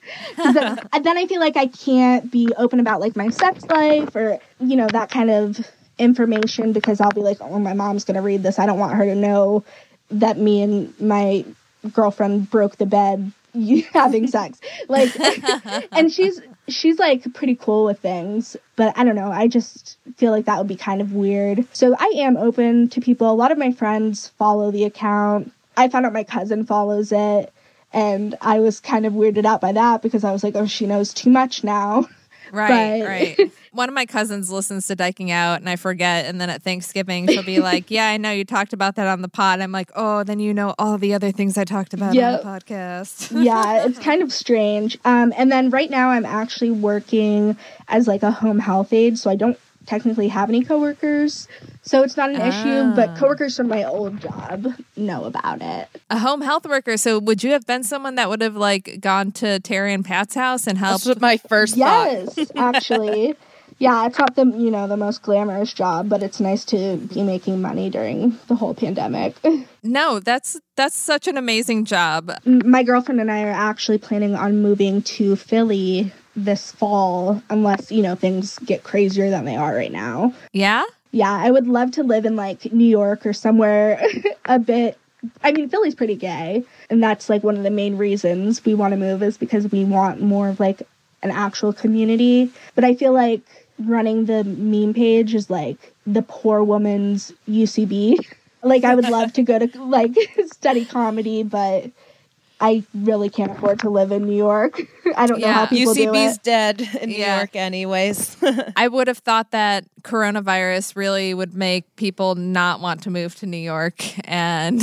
then I feel like I can't be open about like my sex life or, you know, that kind of information because I'll be like, oh, my mom's going to read this. I don't want her to know that me and my girlfriend broke the bed having sex. Like, and she's like pretty cool with things, but I don't know. I just feel like that would be kind of weird. So I am open to people. A lot of my friends follow the account. I found out my cousin follows it, and I was kind of weirded out by that because I was like, oh, she knows too much now. Right. One of my cousins listens to Dyking Out, and I forget, and then at Thanksgiving, she'll be like, yeah, I know you talked about that on the pod. I'm like, oh, then you know all the other things I talked about on the podcast. Yeah, it's kind of strange. And then right now I'm actually working as like a home health aide, so I don't technically have any coworkers, so it's not an issue, but coworkers from my old job know about it. A home health worker. So would you have been someone that would have like gone to Terry and Pat's house and helped? That's my first thought. Yes, actually. Yeah, it's not the most glamorous job, but it's nice to be making money during the whole pandemic. No, that's such an amazing job. My girlfriend and I are actually planning on moving to Philly this fall, unless, you know, things get crazier than they are right now. Yeah? Yeah, I would love to live in, like, New York or somewhere a bit. I mean, Philly's pretty gay, and that's, like, one of the main reasons we want to move is because we want more of, like, an actual community. But I feel like running the meme page is, like, the poor woman's UCB. Like, I would love to go to, like, study comedy, but I really can't afford to live in New York. I don't know how people do it. UCB's dead in New York anyways. I would have thought that coronavirus really would make people not want to move to New York and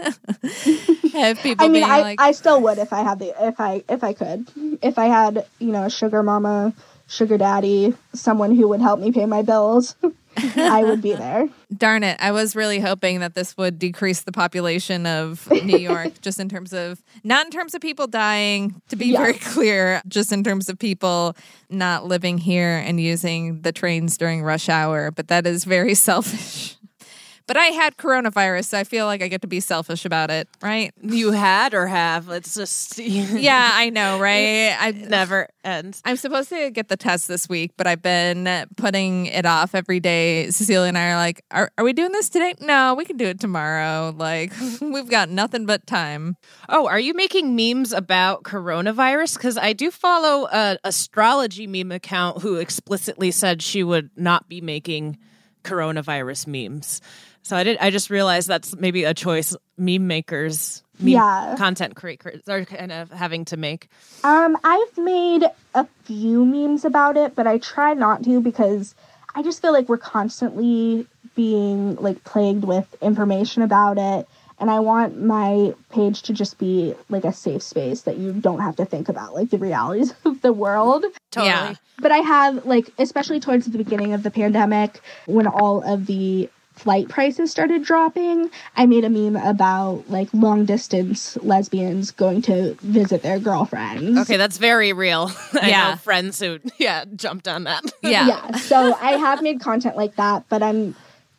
have people being like... I still would if I had if I could. If I had, you know, a sugar mama, sugar daddy, someone who would help me pay my bills, I would be there. Darn it. I was really hoping that this would decrease the population of New York, just in terms of, not in terms of people dying, to be very clear, just in terms of people not living here and using the trains during rush hour. But that is very selfish. But I had coronavirus, so I feel like I get to be selfish about it, right? You had or have? It's just Yeah, I know, right? it never ends. I'm supposed to get the test this week, but I've been putting it off every day. Cecilia and I are like, are we doing this today? No, we can do it tomorrow. Like, we've got nothing but time. Oh, are you making memes about coronavirus? Because I do follow an astrology meme account who explicitly said she would not be making coronavirus memes. So I just realized that's maybe a choice meme makers, content creators are kind of having to make. I've made a few memes about it, but I try not to because I just feel like we're constantly being like plagued with information about it. And I want my page to just be like a safe space that you don't have to think about like the realities of the world. Totally. Yeah. But I have like, especially towards the beginning of the pandemic, when all of the flight prices started dropping, I made a meme about like long distance lesbians going to visit their girlfriends. Okay, that's very real. I Yeah. know friends who jumped on that. Yeah. So I have made content like that, but I'm,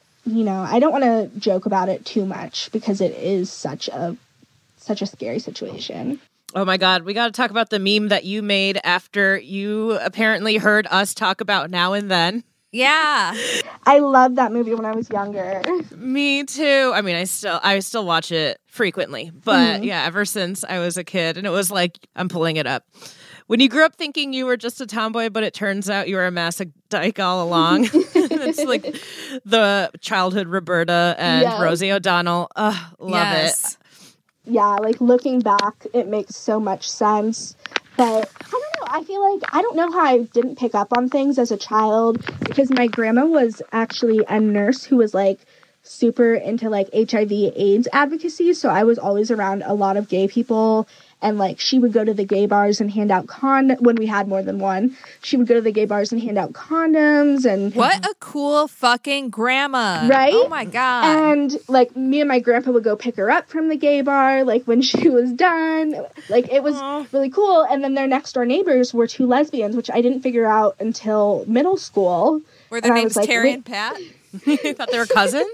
I don't want to joke about it too much because it is such a scary situation. Oh my God, we got to talk about the meme that you made after you apparently heard us talk about Now and Then. Yeah. I loved that movie when I was younger. Me too. I mean, I still watch it frequently, but yeah, ever since I was a kid, and it was like, I'm pulling it up. When you grew up thinking you were just a tomboy, but it turns out you were a massive dyke all along. It's like the childhood Roberta and Rosie O'Donnell. Love it. Yeah, like looking back, it makes so much sense. But I don't know, I feel like, I don't know how I didn't pick up on things as a child because my grandma was actually a nurse who was like super into like HIV/AIDS advocacy. So I was always around a lot of gay people. And, like, she would go to the gay bars and hand out when we had more than one. She would go to the gay bars and hand out condoms and... What a cool fucking grandma. Right? Oh, my God. And, like, me and my grandpa would go pick her up from the gay bar, like, when she was done. Like, it was really cool. And then their next-door neighbors were two lesbians, which I didn't figure out until middle school. Were their names Terry and Pat? You thought they were cousins?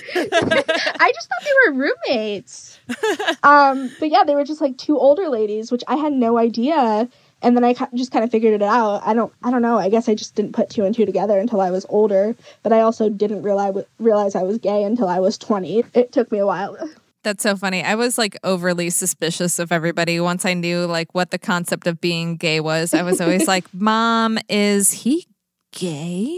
I just thought they were roommates. But yeah, they were just like two older ladies, which I had no idea. And then I just kind of figured it out. I don't know. I guess I just didn't put two and two together until I was older. But I also didn't realize I was gay until I was 20. It took me a while. That's so funny. I was like overly suspicious of everybody. Once I knew like what the concept of being gay was, I was always like, Mom, is he gay?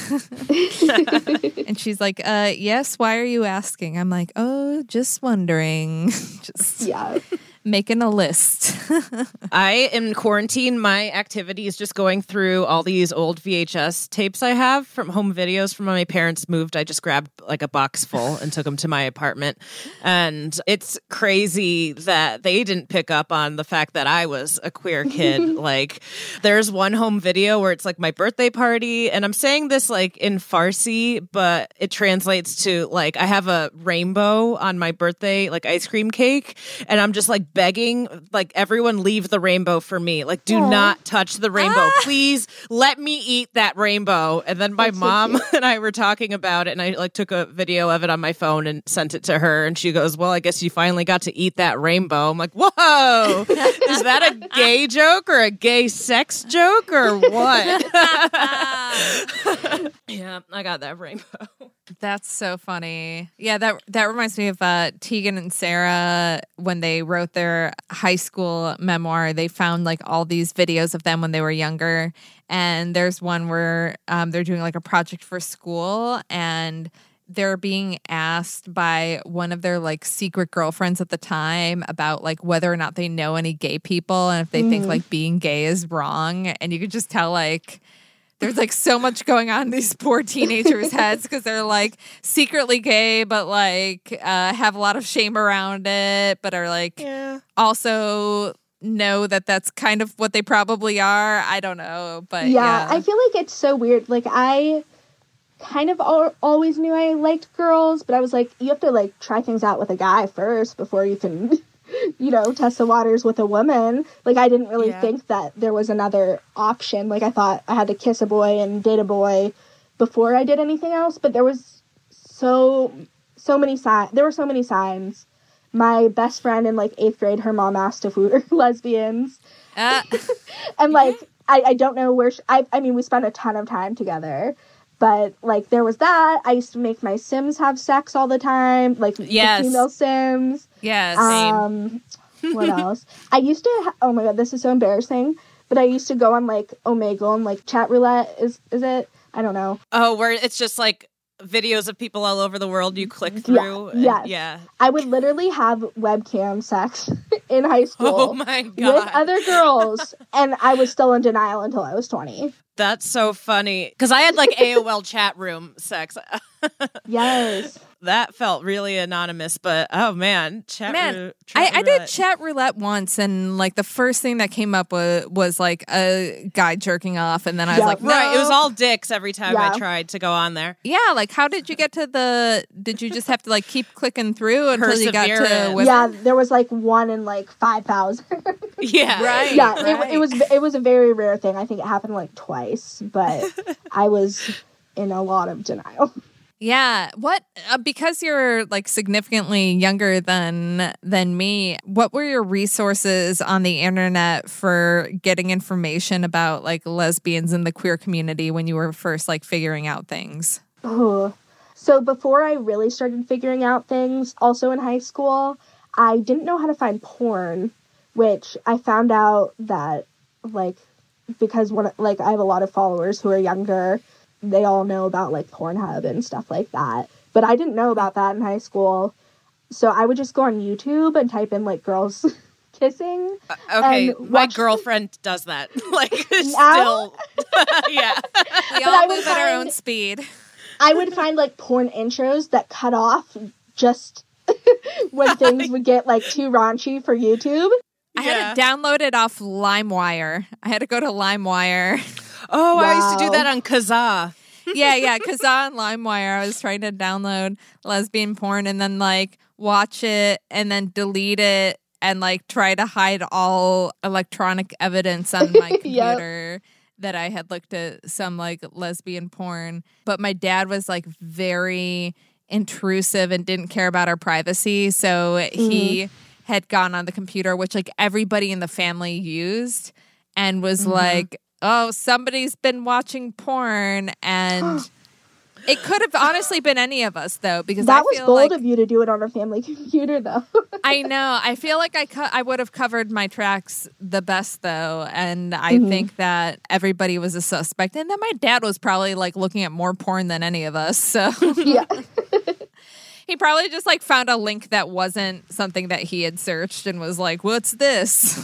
And she's like, yes, why are you asking? I'm like, oh, just wondering. Just making a list. I, in quarantine, my activity is just going through all these old VHS tapes I have from home videos from when my parents moved. I just grabbed like a box full and took them to my apartment. And it's crazy that they didn't pick up on the fact that I was a queer kid. Like, there's one home video where it's like my birthday party. And I'm saying this like in Farsi, but it translates to like, I have a rainbow on my birthday, like ice cream cake. And I'm just like begging, like, everyone leave the rainbow for me. Like, do not touch the rainbow. Please let me eat that rainbow. And then my mom and I were talking about it, and I like took a video of it on my phone and sent it to her. And she goes, well, I guess you finally got to eat that rainbow. I'm like, whoa, is that a gay joke or a gay sex joke or what? Yeah, I got that rainbow. That's so funny. Yeah, that reminds me of Tegan and Sarah when they wrote their high school memoir. They found like all these videos of them when they were younger, and there's one where they're doing like a project for school, and they're being asked by one of their like secret girlfriends at the time about like whether or not they know any gay people and if they think like being gay is wrong, and you could just tell like there's like so much going on in these poor teenagers' heads because they're like secretly gay, but like have a lot of shame around it, but are like also know that that's kind of what they probably are. I don't know, but yeah. I feel like it's so weird. Like I kind of always knew I liked girls, but I was like, you have to like try things out with a guy first before you can test the waters with a woman. Like, I didn't really think that there was another option. Like, I thought I had to kiss a boy and date a boy before I did anything else. But there was so so many signs. There were so many signs. My best friend in, like, 8th grade, her mom asked if we were lesbians. And, like, I don't know where... I mean, we spent a ton of time together. But, like, there was that. I used to make my Sims have sex all the time. Like, the female Sims. Yes. What else? I used to... oh, my God, this is so embarrassing. But I used to go on, like, Omegle and, like, chat roulette. Is it? I don't know. Oh, where it's just, like, videos of people all over the world you click through. Yeah. I would literally have webcam sex in high school. Oh my God. With other girls, and I was still in denial until I was 20. That's so funny. Because I had, like, AOL chat room sex. Yes. That felt really anonymous, but oh man, I did chat roulette once, and like the first thing that came up was like a guy jerking off, and then I was like, no. Right, it was all dicks every time I tried to go on there. Yeah, like how did you get to did you just have to like keep clicking through until you got to women? Yeah, there was like one in like 5,000. Yeah, right. Yeah, right. It was a very rare thing. I think it happened like twice, but I was in a lot of denial. Yeah. What, because you're like significantly younger than me, what were your resources on the internet for getting information about like lesbians in the queer community when you were first like figuring out things? Oh. So before I really started figuring out things, also in high school, I didn't know how to find porn, which I found out that like, because I have a lot of followers who are younger, they all know about, like, Pornhub and stuff like that. But I didn't know about that in high school. So I would just go on YouTube and type in, like, girls kissing. Okay, my girlfriend does that. Like, still. Yeah. We all move at our own speed. I would find, like, porn intros that cut off just when things would get, like, too raunchy for YouTube. I had to download it off LimeWire. I had to go to LimeWire. Oh, wow. I used to do that on Kazaa. Yeah, Kazaa and LimeWire. I was trying to download lesbian porn and then like watch it and then delete it and like try to hide all electronic evidence on my computer that I had looked at some like lesbian porn. But my dad was like very intrusive and didn't care about our privacy. So he had gone on the computer, which like everybody in the family used, and was like, oh, somebody's been watching porn, and it could have honestly been any of us, though, because that I was feel bold like, of you to do it on a family computer, though. I know. I feel like I would have covered my tracks the best, though, and I think that everybody was a suspect, and then my dad was probably like looking at more porn than any of us, so yeah. He probably just like found a link that wasn't something that he had searched and was like, "What's this?"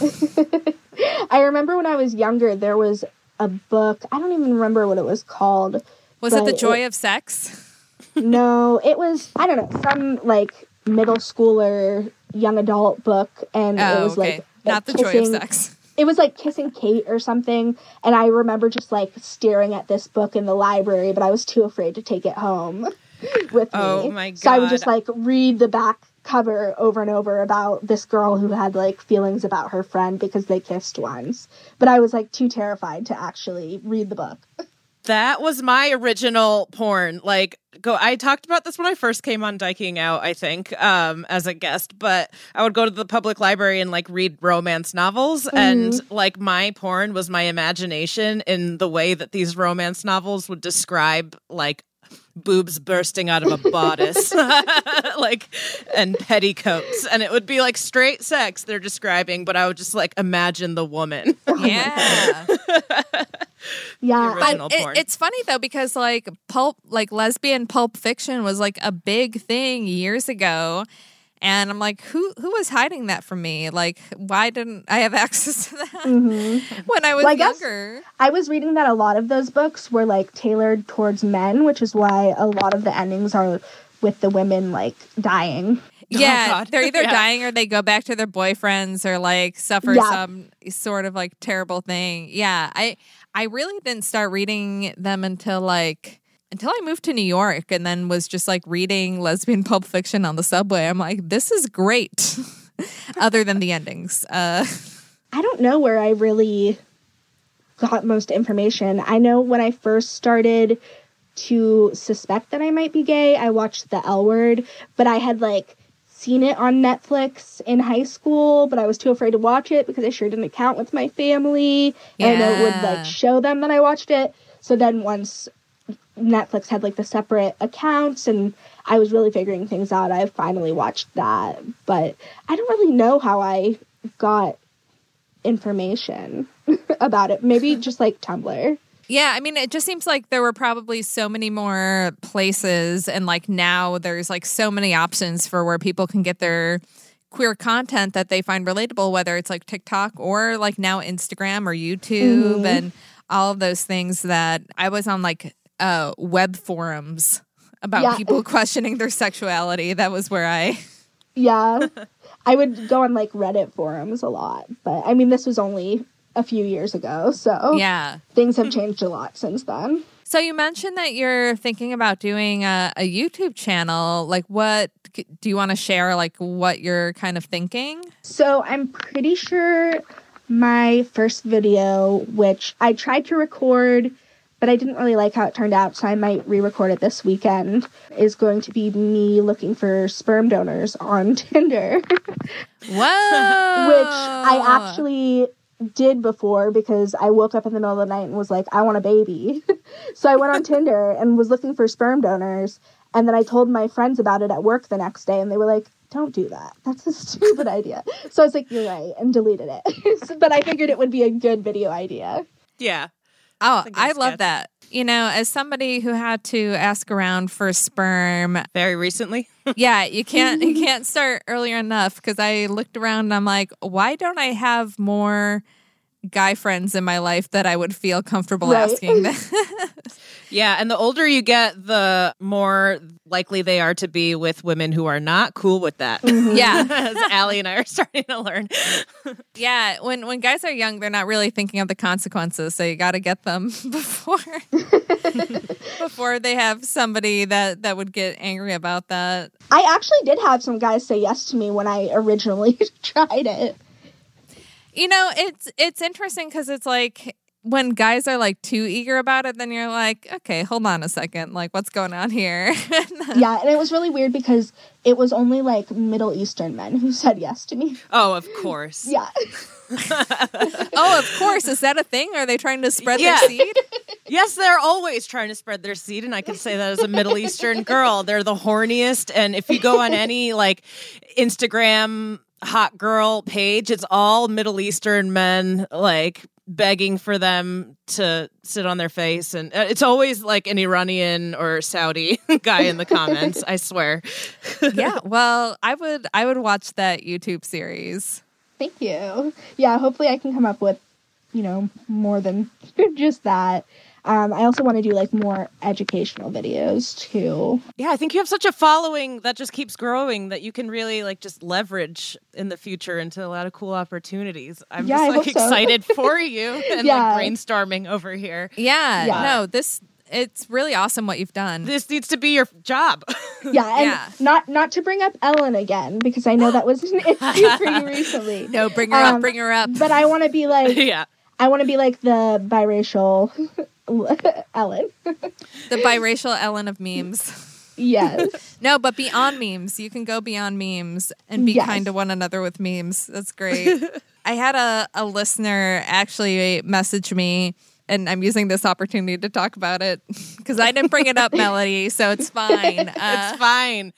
I remember when I was younger, there was a book. I don't even remember what it was called. Was it The Joy of Sex? No, it was, I don't know, some like middle schooler, young adult book. And it was like not The Joy of Sex. It was like Kissing Kate or something. And I remember just like staring at this book in the library, but I was too afraid to take it home with me. Oh my God. So I would just like read the back cover over and over about this girl who had like feelings about her friend because they kissed once. But I was like too terrified to actually read the book. That was my original porn. Like, I talked about this when I first came on Dyking Out, I think, as a guest, but I would go to the public library and like read romance novels. And like my porn was my imagination in the way that these romance novels would describe like boobs bursting out of a bodice, like, and petticoats, and it would be like straight sex they're describing, but I would just like imagine the woman. Yeah. Yeah. It's funny though, because like lesbian pulp fiction was like a big thing years ago. And I'm like, who was hiding that from me? Like, why didn't I have access to that when I was younger? I was reading that a lot of those books were like tailored towards men, which is why a lot of the endings are with the women like dying. Yeah, they're either dying or they go back to their boyfriends or like suffer some sort of like terrible thing. Yeah, I really didn't start reading them until I moved to New York, and then was just like reading lesbian pulp fiction on the subway. I'm like, this is great. Other than the endings. I don't know where I really got most information. I know when I first started to suspect that I might be gay. I watched The L Word, but I had like seen it on Netflix in high school, but I was too afraid to watch it because I shared an account with my family, and I know it would like show them that I watched it. So then once Netflix had like the separate accounts and I was really figuring things out, I finally watched that. But I don't really know how I got information about it. Maybe just like Tumblr. Yeah, I mean, it just seems like there were probably so many more places, and like now there's like so many options for where people can get their queer content that they find relatable, whether it's like TikTok or like now Instagram or YouTube and all of those things. That I was on like web forums about people questioning their sexuality. That was where I I would go on like Reddit forums a lot, but I mean this was only a few years ago, so things have changed a lot since then. So you mentioned that you're thinking about doing a YouTube channel. Like, what do you want to share, like what you're kind of thinking? So I'm pretty sure my first video, which I tried to record, but I didn't really like how it turned out, so I might re-record it this weekend, is going to be me looking for sperm donors on Tinder. Whoa! Which I actually did before because I woke up in the middle of the night and was like, I want a baby. So I went on Tinder and was looking for sperm donors, and then I told my friends about it at work the next day, and they were like, don't do that. That's a stupid idea. So I was like, you're right, and deleted it. But I figured it would be a good video idea. Yeah. Oh, I love that. You know, as somebody who had to ask around for sperm very recently. Yeah, you can't start earlier enough, because I looked around and I'm like, why don't I have more guy friends in my life that I would feel comfortable asking them? Yeah, and the older you get, the more likely they are to be with women who are not cool with that. Yeah. As Allie and I are starting to learn. Yeah, when guys are young, they're not really thinking of the consequences, so you got to get them before they have somebody that would get angry about that. I actually did have some guys say yes to me when I originally tried it. You know, it's interesting because it's like, when guys are like too eager about it, then you're like, okay, hold on a second. Like, what's going on here? Yeah, and it was really weird because it was only like Middle Eastern men who said yes to me. Oh, of course. Yeah. Oh, of course. Is that a thing? Are they trying to spread their seed? Yes, they're always trying to spread their seed, and I can say that as a Middle Eastern girl. They're the horniest, and if you go on any like Instagram hot girl page, it's all Middle Eastern men like begging for them to sit on their face, and it's always like an Iranian or Saudi guy in the comments. I swear. Yeah, well, I would watch that YouTube series. Thank you. Yeah, hopefully I can come up with, more than just that. I also want to do like more educational videos too. Yeah, I think you have such a following that just keeps growing that you can really like just leverage in the future into a lot of cool opportunities. I'm just like excited for you and like brainstorming over here. Yeah. No, it's really awesome what you've done. This needs to be your job. Yeah, and not to bring up Ellen again, because I know that was an issue for you recently. No, bring her up. But I want to be like, I want to be like the biracial Ellen. The biracial Ellen of memes. Yes. No, but beyond memes. You can go beyond memes and be kind to one another with memes. That's great. I had a listener actually message me, and I'm using this opportunity to talk about it because I didn't bring it up, Melody, so it's fine. It's fine.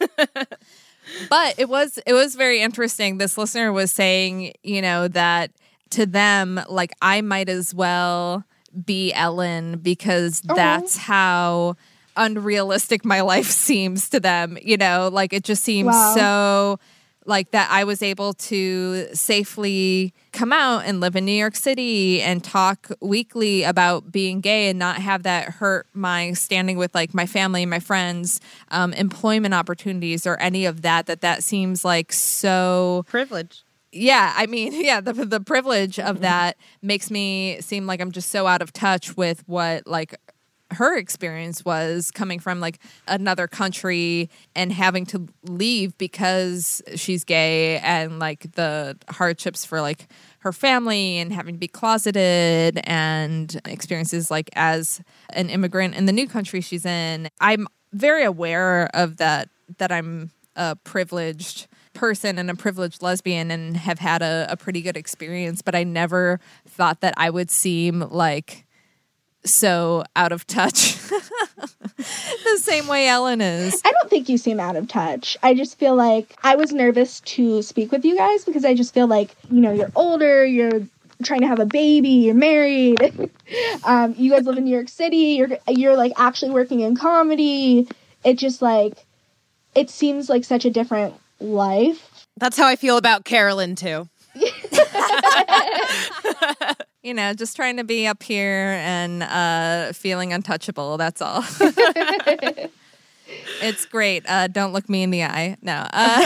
But it was very interesting. This listener was saying, that to them, like, I might as well be Ellen because that's how unrealistic my life seems to them. Like, it just seems so like that I was able to safely come out and live in New York City and talk weekly about being gay and not have that hurt my standing with like my family, my friends, employment opportunities or any of that seems like so privilege. Yeah, I mean, the privilege of that makes me seem like I'm just so out of touch with what like her experience was coming from like another country and having to leave because she's gay, and like the hardships for like her family and having to be closeted and experiences like as an immigrant in the new country she's in. I'm very aware of that I'm a privileged person and a privileged lesbian and have had a pretty good experience, but I never thought that I would seem like so out of touch the same way Ellen is. I don't think you seem out of touch. I just feel like I was nervous to speak with you guys because I just feel like, you're older, you're trying to have a baby, you're married, you guys live in New York City, you're like actually working in comedy. It just like, it seems like such a different life. That's how I feel about Carolyn too. Just trying to be up here and feeling untouchable. That's all. It's great. Don't look me in the eye. No.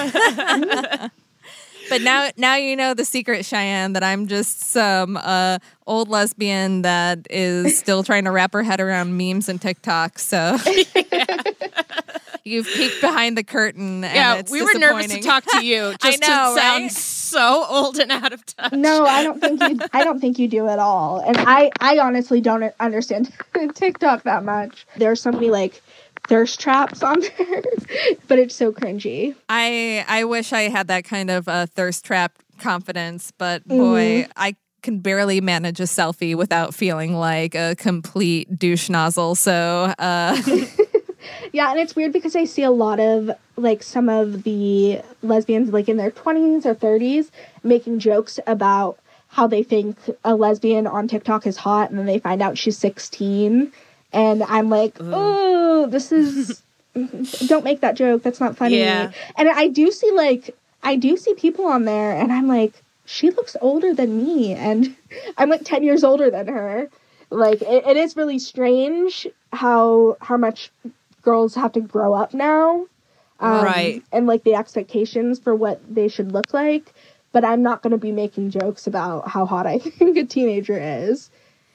But now you know the secret, Cheyenne, that I'm just some old lesbian that is still trying to wrap her head around memes and TikTok. So you've peeked behind the curtain. And it's we were nervous to talk to you. Just I know, to sound right? so old and out of touch. No, I don't think you do at all. And I honestly don't understand TikTok that much. There's so many like thirst traps on there, but it's so cringy. I wish I had that kind of thirst trap confidence, but boy, I can barely manage a selfie without feeling like a complete douche nozzle. So, yeah, and it's weird because I see a lot of like some of the lesbians like in their 20s or 30s making jokes about how they think a lesbian on TikTok is hot, and then they find out she's 16. And I'm like, oh, this is, don't make that joke. That's not funny. Yeah. And I do see people on there, and I'm like, she looks older than me. And I'm like 10 years older than her. Like, it is really strange how much girls have to grow up now. Right. And like the expectations for what they should look like. But I'm not going to be making jokes about how hot I think a teenager is.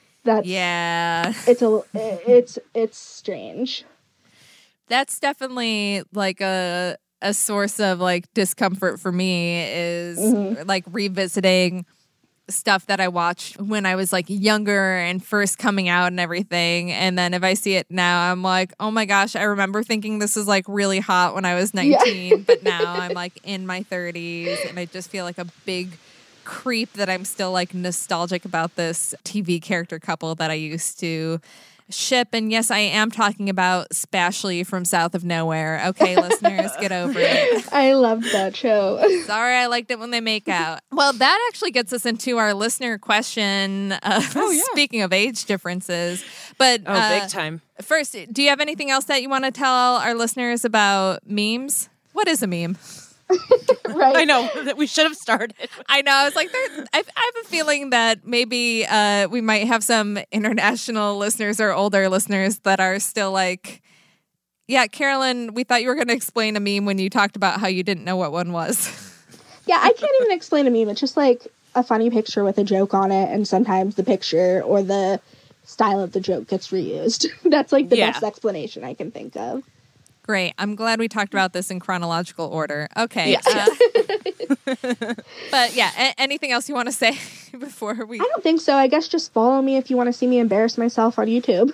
It's strange. That's definitely like a source of like discomfort for me is like revisiting stuff that I watched when I was like younger and first coming out and everything. And then if I see it now, I'm like, oh my gosh, I remember thinking this was like really hot when I was 19, but now I'm like in my 30s and I just feel like a big creep that I'm still like nostalgic about this TV character couple that I used to ship. And yes, I am talking about Spashly from South of Nowhere. Okay, listeners, get over it. I loved that show. Sorry, I liked it when they make out. Well, that actually gets us into our listener question. Speaking of age differences, but big time. First, do you have anything else that you want to tell our listeners about memes? What is a meme? Right. I know that we should have started. I know. I was like, I have a feeling that maybe we might have some international listeners or older listeners that are still like, yeah, Carolyn, we thought you were going to explain a meme when you talked about how you didn't know what one was. Yeah, I can't even explain a meme. It's just like a funny picture with a joke on it, and sometimes the picture or the style of the joke gets reused. That's like the best explanation I can think of. Great. I'm glad we talked about this in chronological order. Okay. Yes. But yeah, anything else you want to say before we... I don't think so. I guess just follow me if you want to see me embarrass myself on YouTube.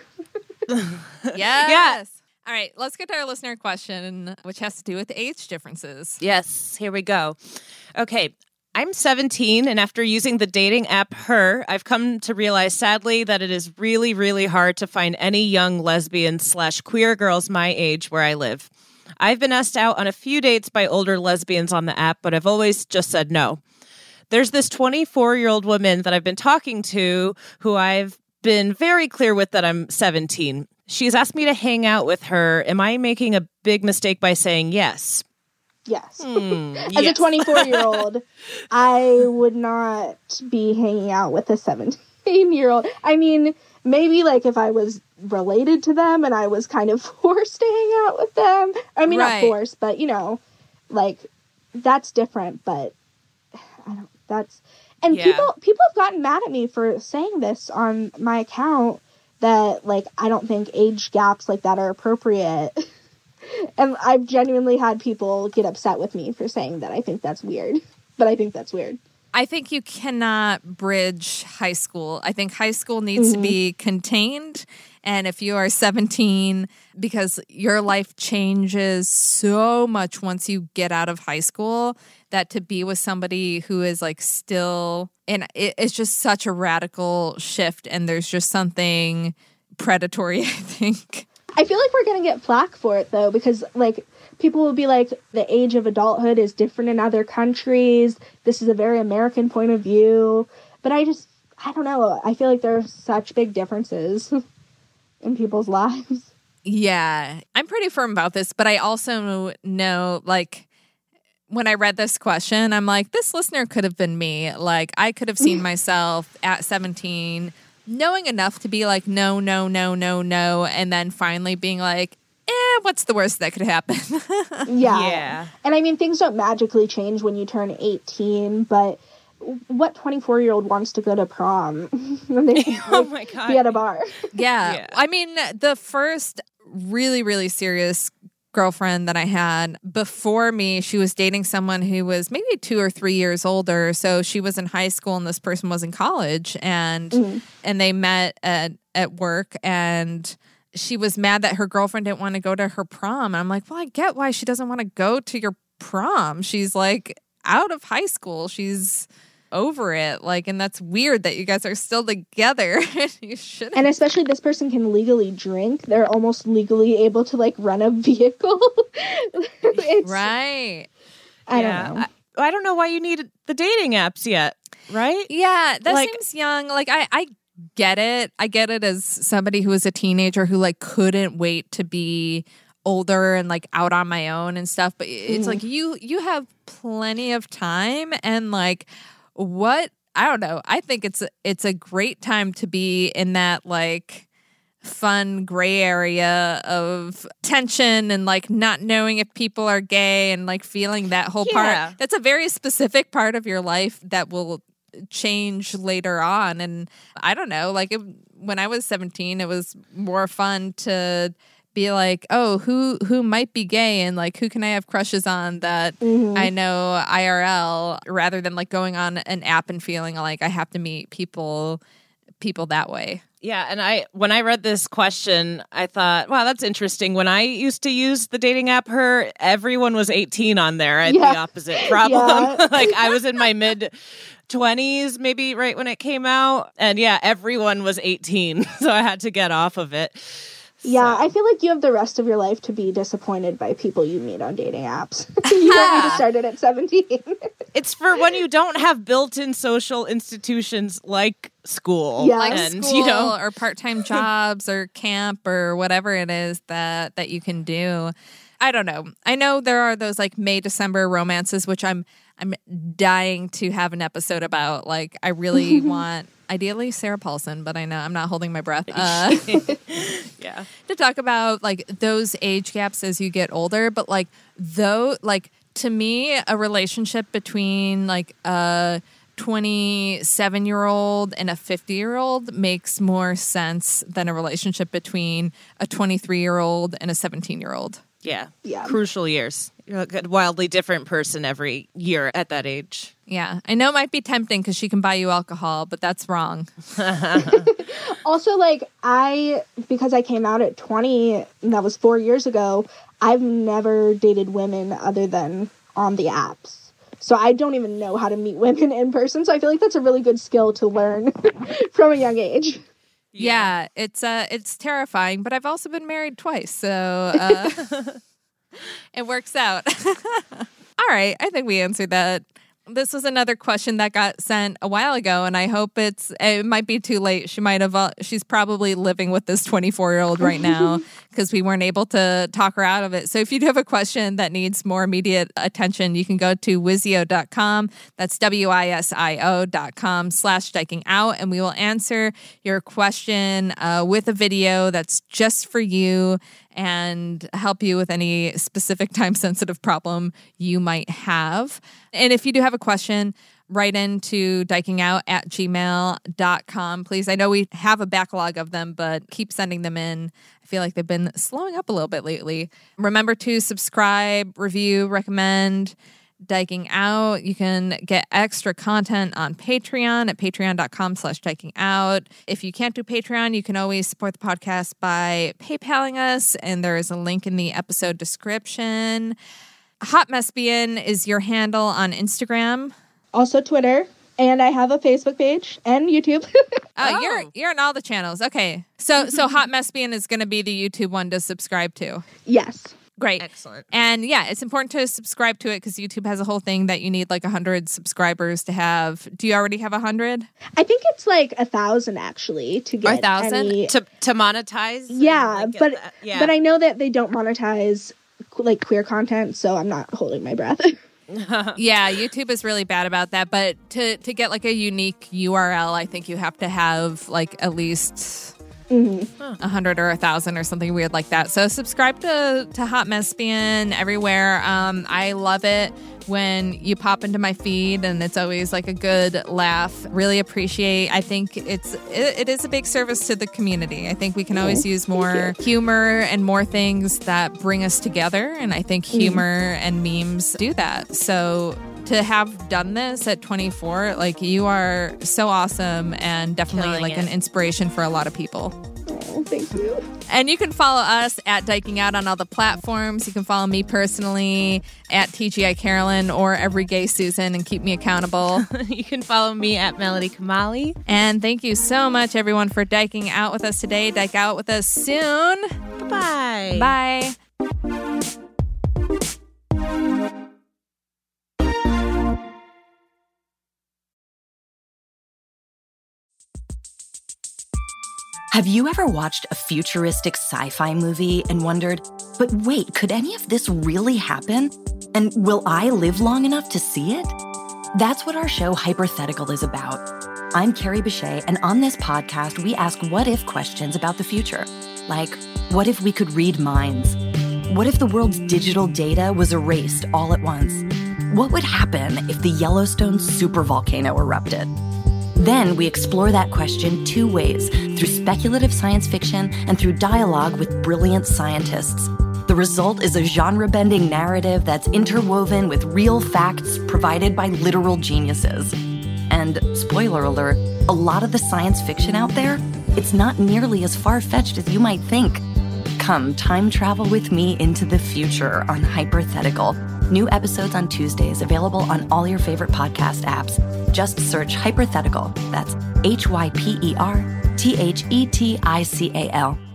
Yes. All right, let's get to our listener question, which has to do with age differences. Yes, here we go. Okay. I'm 17, and after using the dating app Her, I've come to realize, sadly, that it is really, really hard to find any young lesbian/queer girls my age where I live. I've been asked out on a few dates by older lesbians on the app, but I've always just said no. There's this 24-year-old woman that I've been talking to who I've been very clear with that I'm 17. She's asked me to hang out with her. Am I making a big mistake by saying yes? Yes. As a 24-year-old, I would not be hanging out with a 17-year-old. I mean, maybe like if I was related to them and I was kind of forced to hang out with them. I mean, not forced, but like that's different. But people have gotten mad at me for saying this on my account that, like, I don't think age gaps like that are appropriate. And I've genuinely had people get upset with me for saying that I think that's weird. But I think that's weird. I think you cannot bridge high school. I think high school needs to be contained. And if you are 17, because your life changes so much once you get out of high school, that to be with somebody who is like still, and it's just such a radical shift. And there's just something predatory, I think. I feel like we're going to get flack for it, though, because, like, people will be like, the age of adulthood is different in other countries. This is a very American point of view. But I don't know. I feel like there are such big differences in people's lives. Yeah, I'm pretty firm about this, but I also know, like, when I read this question, I'm like, this listener could have been me. Like, I could have seen myself at 17 knowing enough to be like, no, no, no, no, no, and then finally being like, what's the worst that could happen? Yeah. And I mean, things don't magically change when you turn 18, but what 24-year-old wants to go to prom when they can be at a bar? Yeah. I mean, the first really, really serious girlfriend that I had before me, she was dating someone who was maybe 2 or 3 years older. So she was in high school and this person was in college, and they met at work, and she was mad that her girlfriend didn't want to go to her prom. And I'm like, well, I get why she doesn't want to go to your prom. She's like out of high school. She's over it. Like, and that's weird that you guys are still together. You shouldn't. And especially this person can legally drink. They're almost legally able to, like, run a vehicle. Right. I don't know. I don't know why you need the dating apps yet, right? Yeah, that seems young. Like, I get it. I get it as somebody who was a teenager who, like, couldn't wait to be older and, like, out on my own and stuff. But it's like you have plenty of time, and, like, what, I don't know. I think it's a great time to be in that, like, fun gray area of tension and, like, not knowing if people are gay and, like, feeling that whole part. That's a very specific part of your life that will change later on. And I don't know, like, when I was 17, it was more fun to be like, oh, who might be gay, and, like, who can I have crushes on that I know IRL, rather than, like, going on an app and feeling like I have to meet people that way. Yeah, and when I read this question, I thought, wow, that's interesting. When I used to use the dating app everyone was 18 on there. I had the opposite problem. Like, I was in my mid-20s, maybe right when it came out. And yeah, everyone was 18. So I had to get off of it. Yeah, I feel like you have the rest of your life to be disappointed by people you meet on dating apps. You don't need to start it at 17. It's for when you don't have built-in social institutions like school. Like school, or part-time jobs or camp or whatever it is that you can do. I don't know. I know there are those, like, May-December romances, which I'm dying to have an episode about. Like, I really want, ideally, Sarah Paulson, but I know I'm not holding my breath. Yeah. To talk about, like, those age gaps as you get older. But, like, to me, a relationship between, like, a 27-year-old and a 50-year-old makes more sense than a relationship between a 23-year-old and a 17-year-old. Yeah. Crucial years. You're a wildly different person every year at that age. Yeah. I know it might be tempting because she can buy you alcohol, but that's wrong. Also, like, because I came out at 20, and that was 4 years ago, I've never dated women other than on the apps. So I don't even know how to meet women in person. So I feel like that's a really good skill to learn from a young age. Yeah, it's terrifying, but I've also been married twice, so it works out. All right, I think we answered that. This was another question that got sent a while ago, and I hope it might be too late. She's probably living with this 24-year-old right now because we weren't able to talk her out of it. So if you do have a question that needs more immediate attention, you can go to Wisio.com. That's WISIO.com/striking-out, and we will answer your question with a video that's just for you and help you with any specific time-sensitive problem you might have. And if you do have a question, write into dikingout@gmail.com, please. I know we have a backlog of them, but keep sending them in. I feel like they've been slowing up a little bit lately. Remember to subscribe, review, recommend Diking Out. You can get extra content on Patreon at patreon.com/dikingout. If you can't do Patreon, you can always support the podcast by PayPaling us, and there is a link in the episode description. Hot Mespian is your handle on Instagram. Also Twitter, and I have a Facebook page and YouTube. You're on all the channels. Okay. So Hot Mespian is going to be the YouTube one to subscribe to. Yes. Great. Excellent. And yeah, it's important to subscribe to it because YouTube has a whole thing that you need like 100 subscribers to have. Do you already have 100? I think it's like 1,000 actually to get 1,000 to monetize. Yeah, but I know that they don't monetize like queer content, so I'm not holding my breath. Yeah, YouTube is really bad about that. But to get like a unique URL, I think you have to have like at least 100 or 1,000 or something weird like that. So subscribe to Hot Mespian everywhere. I love it when you pop into my feed, and it's always like a good laugh. Really appreciate. I think it is a big service to the community. I think we can always use more humor and more things that bring us together, and I think humor and memes do that. So to have done this at 24, like, you are so awesome and definitely Killing like it. an inspiration for a lot of people. Oh, thank you. And you can follow us at Diking Out on all the platforms. You can follow me personally at TGI Carolyn or Every Gay Susan and keep me accountable. You can follow me at Melody Kamali. And thank you so much, everyone, for diking out with us today. Dike out with us soon. Bye-bye. Bye. Have you ever watched a futuristic sci-fi movie and wondered, but wait, could any of this really happen? And will I live long enough to see it? That's what our show Hypothetical is about. I'm Carrie Bechet, and on this podcast, we ask what-if questions about the future. Like, what if we could read minds? What if the world's digital data was erased all at once? What would happen if the Yellowstone supervolcano erupted? Then we explore that question two ways, through speculative science fiction and through dialogue with brilliant scientists. The result is a genre-bending narrative that's interwoven with real facts provided by literal geniuses. And, spoiler alert, a lot of the science fiction out there, it's not nearly as far-fetched as you might think. Come time travel with me into the future on Hypothetical. New episodes on Tuesdays, available on all your favorite podcast apps. Just search Hypothetical. That's HYPERTHETICAL.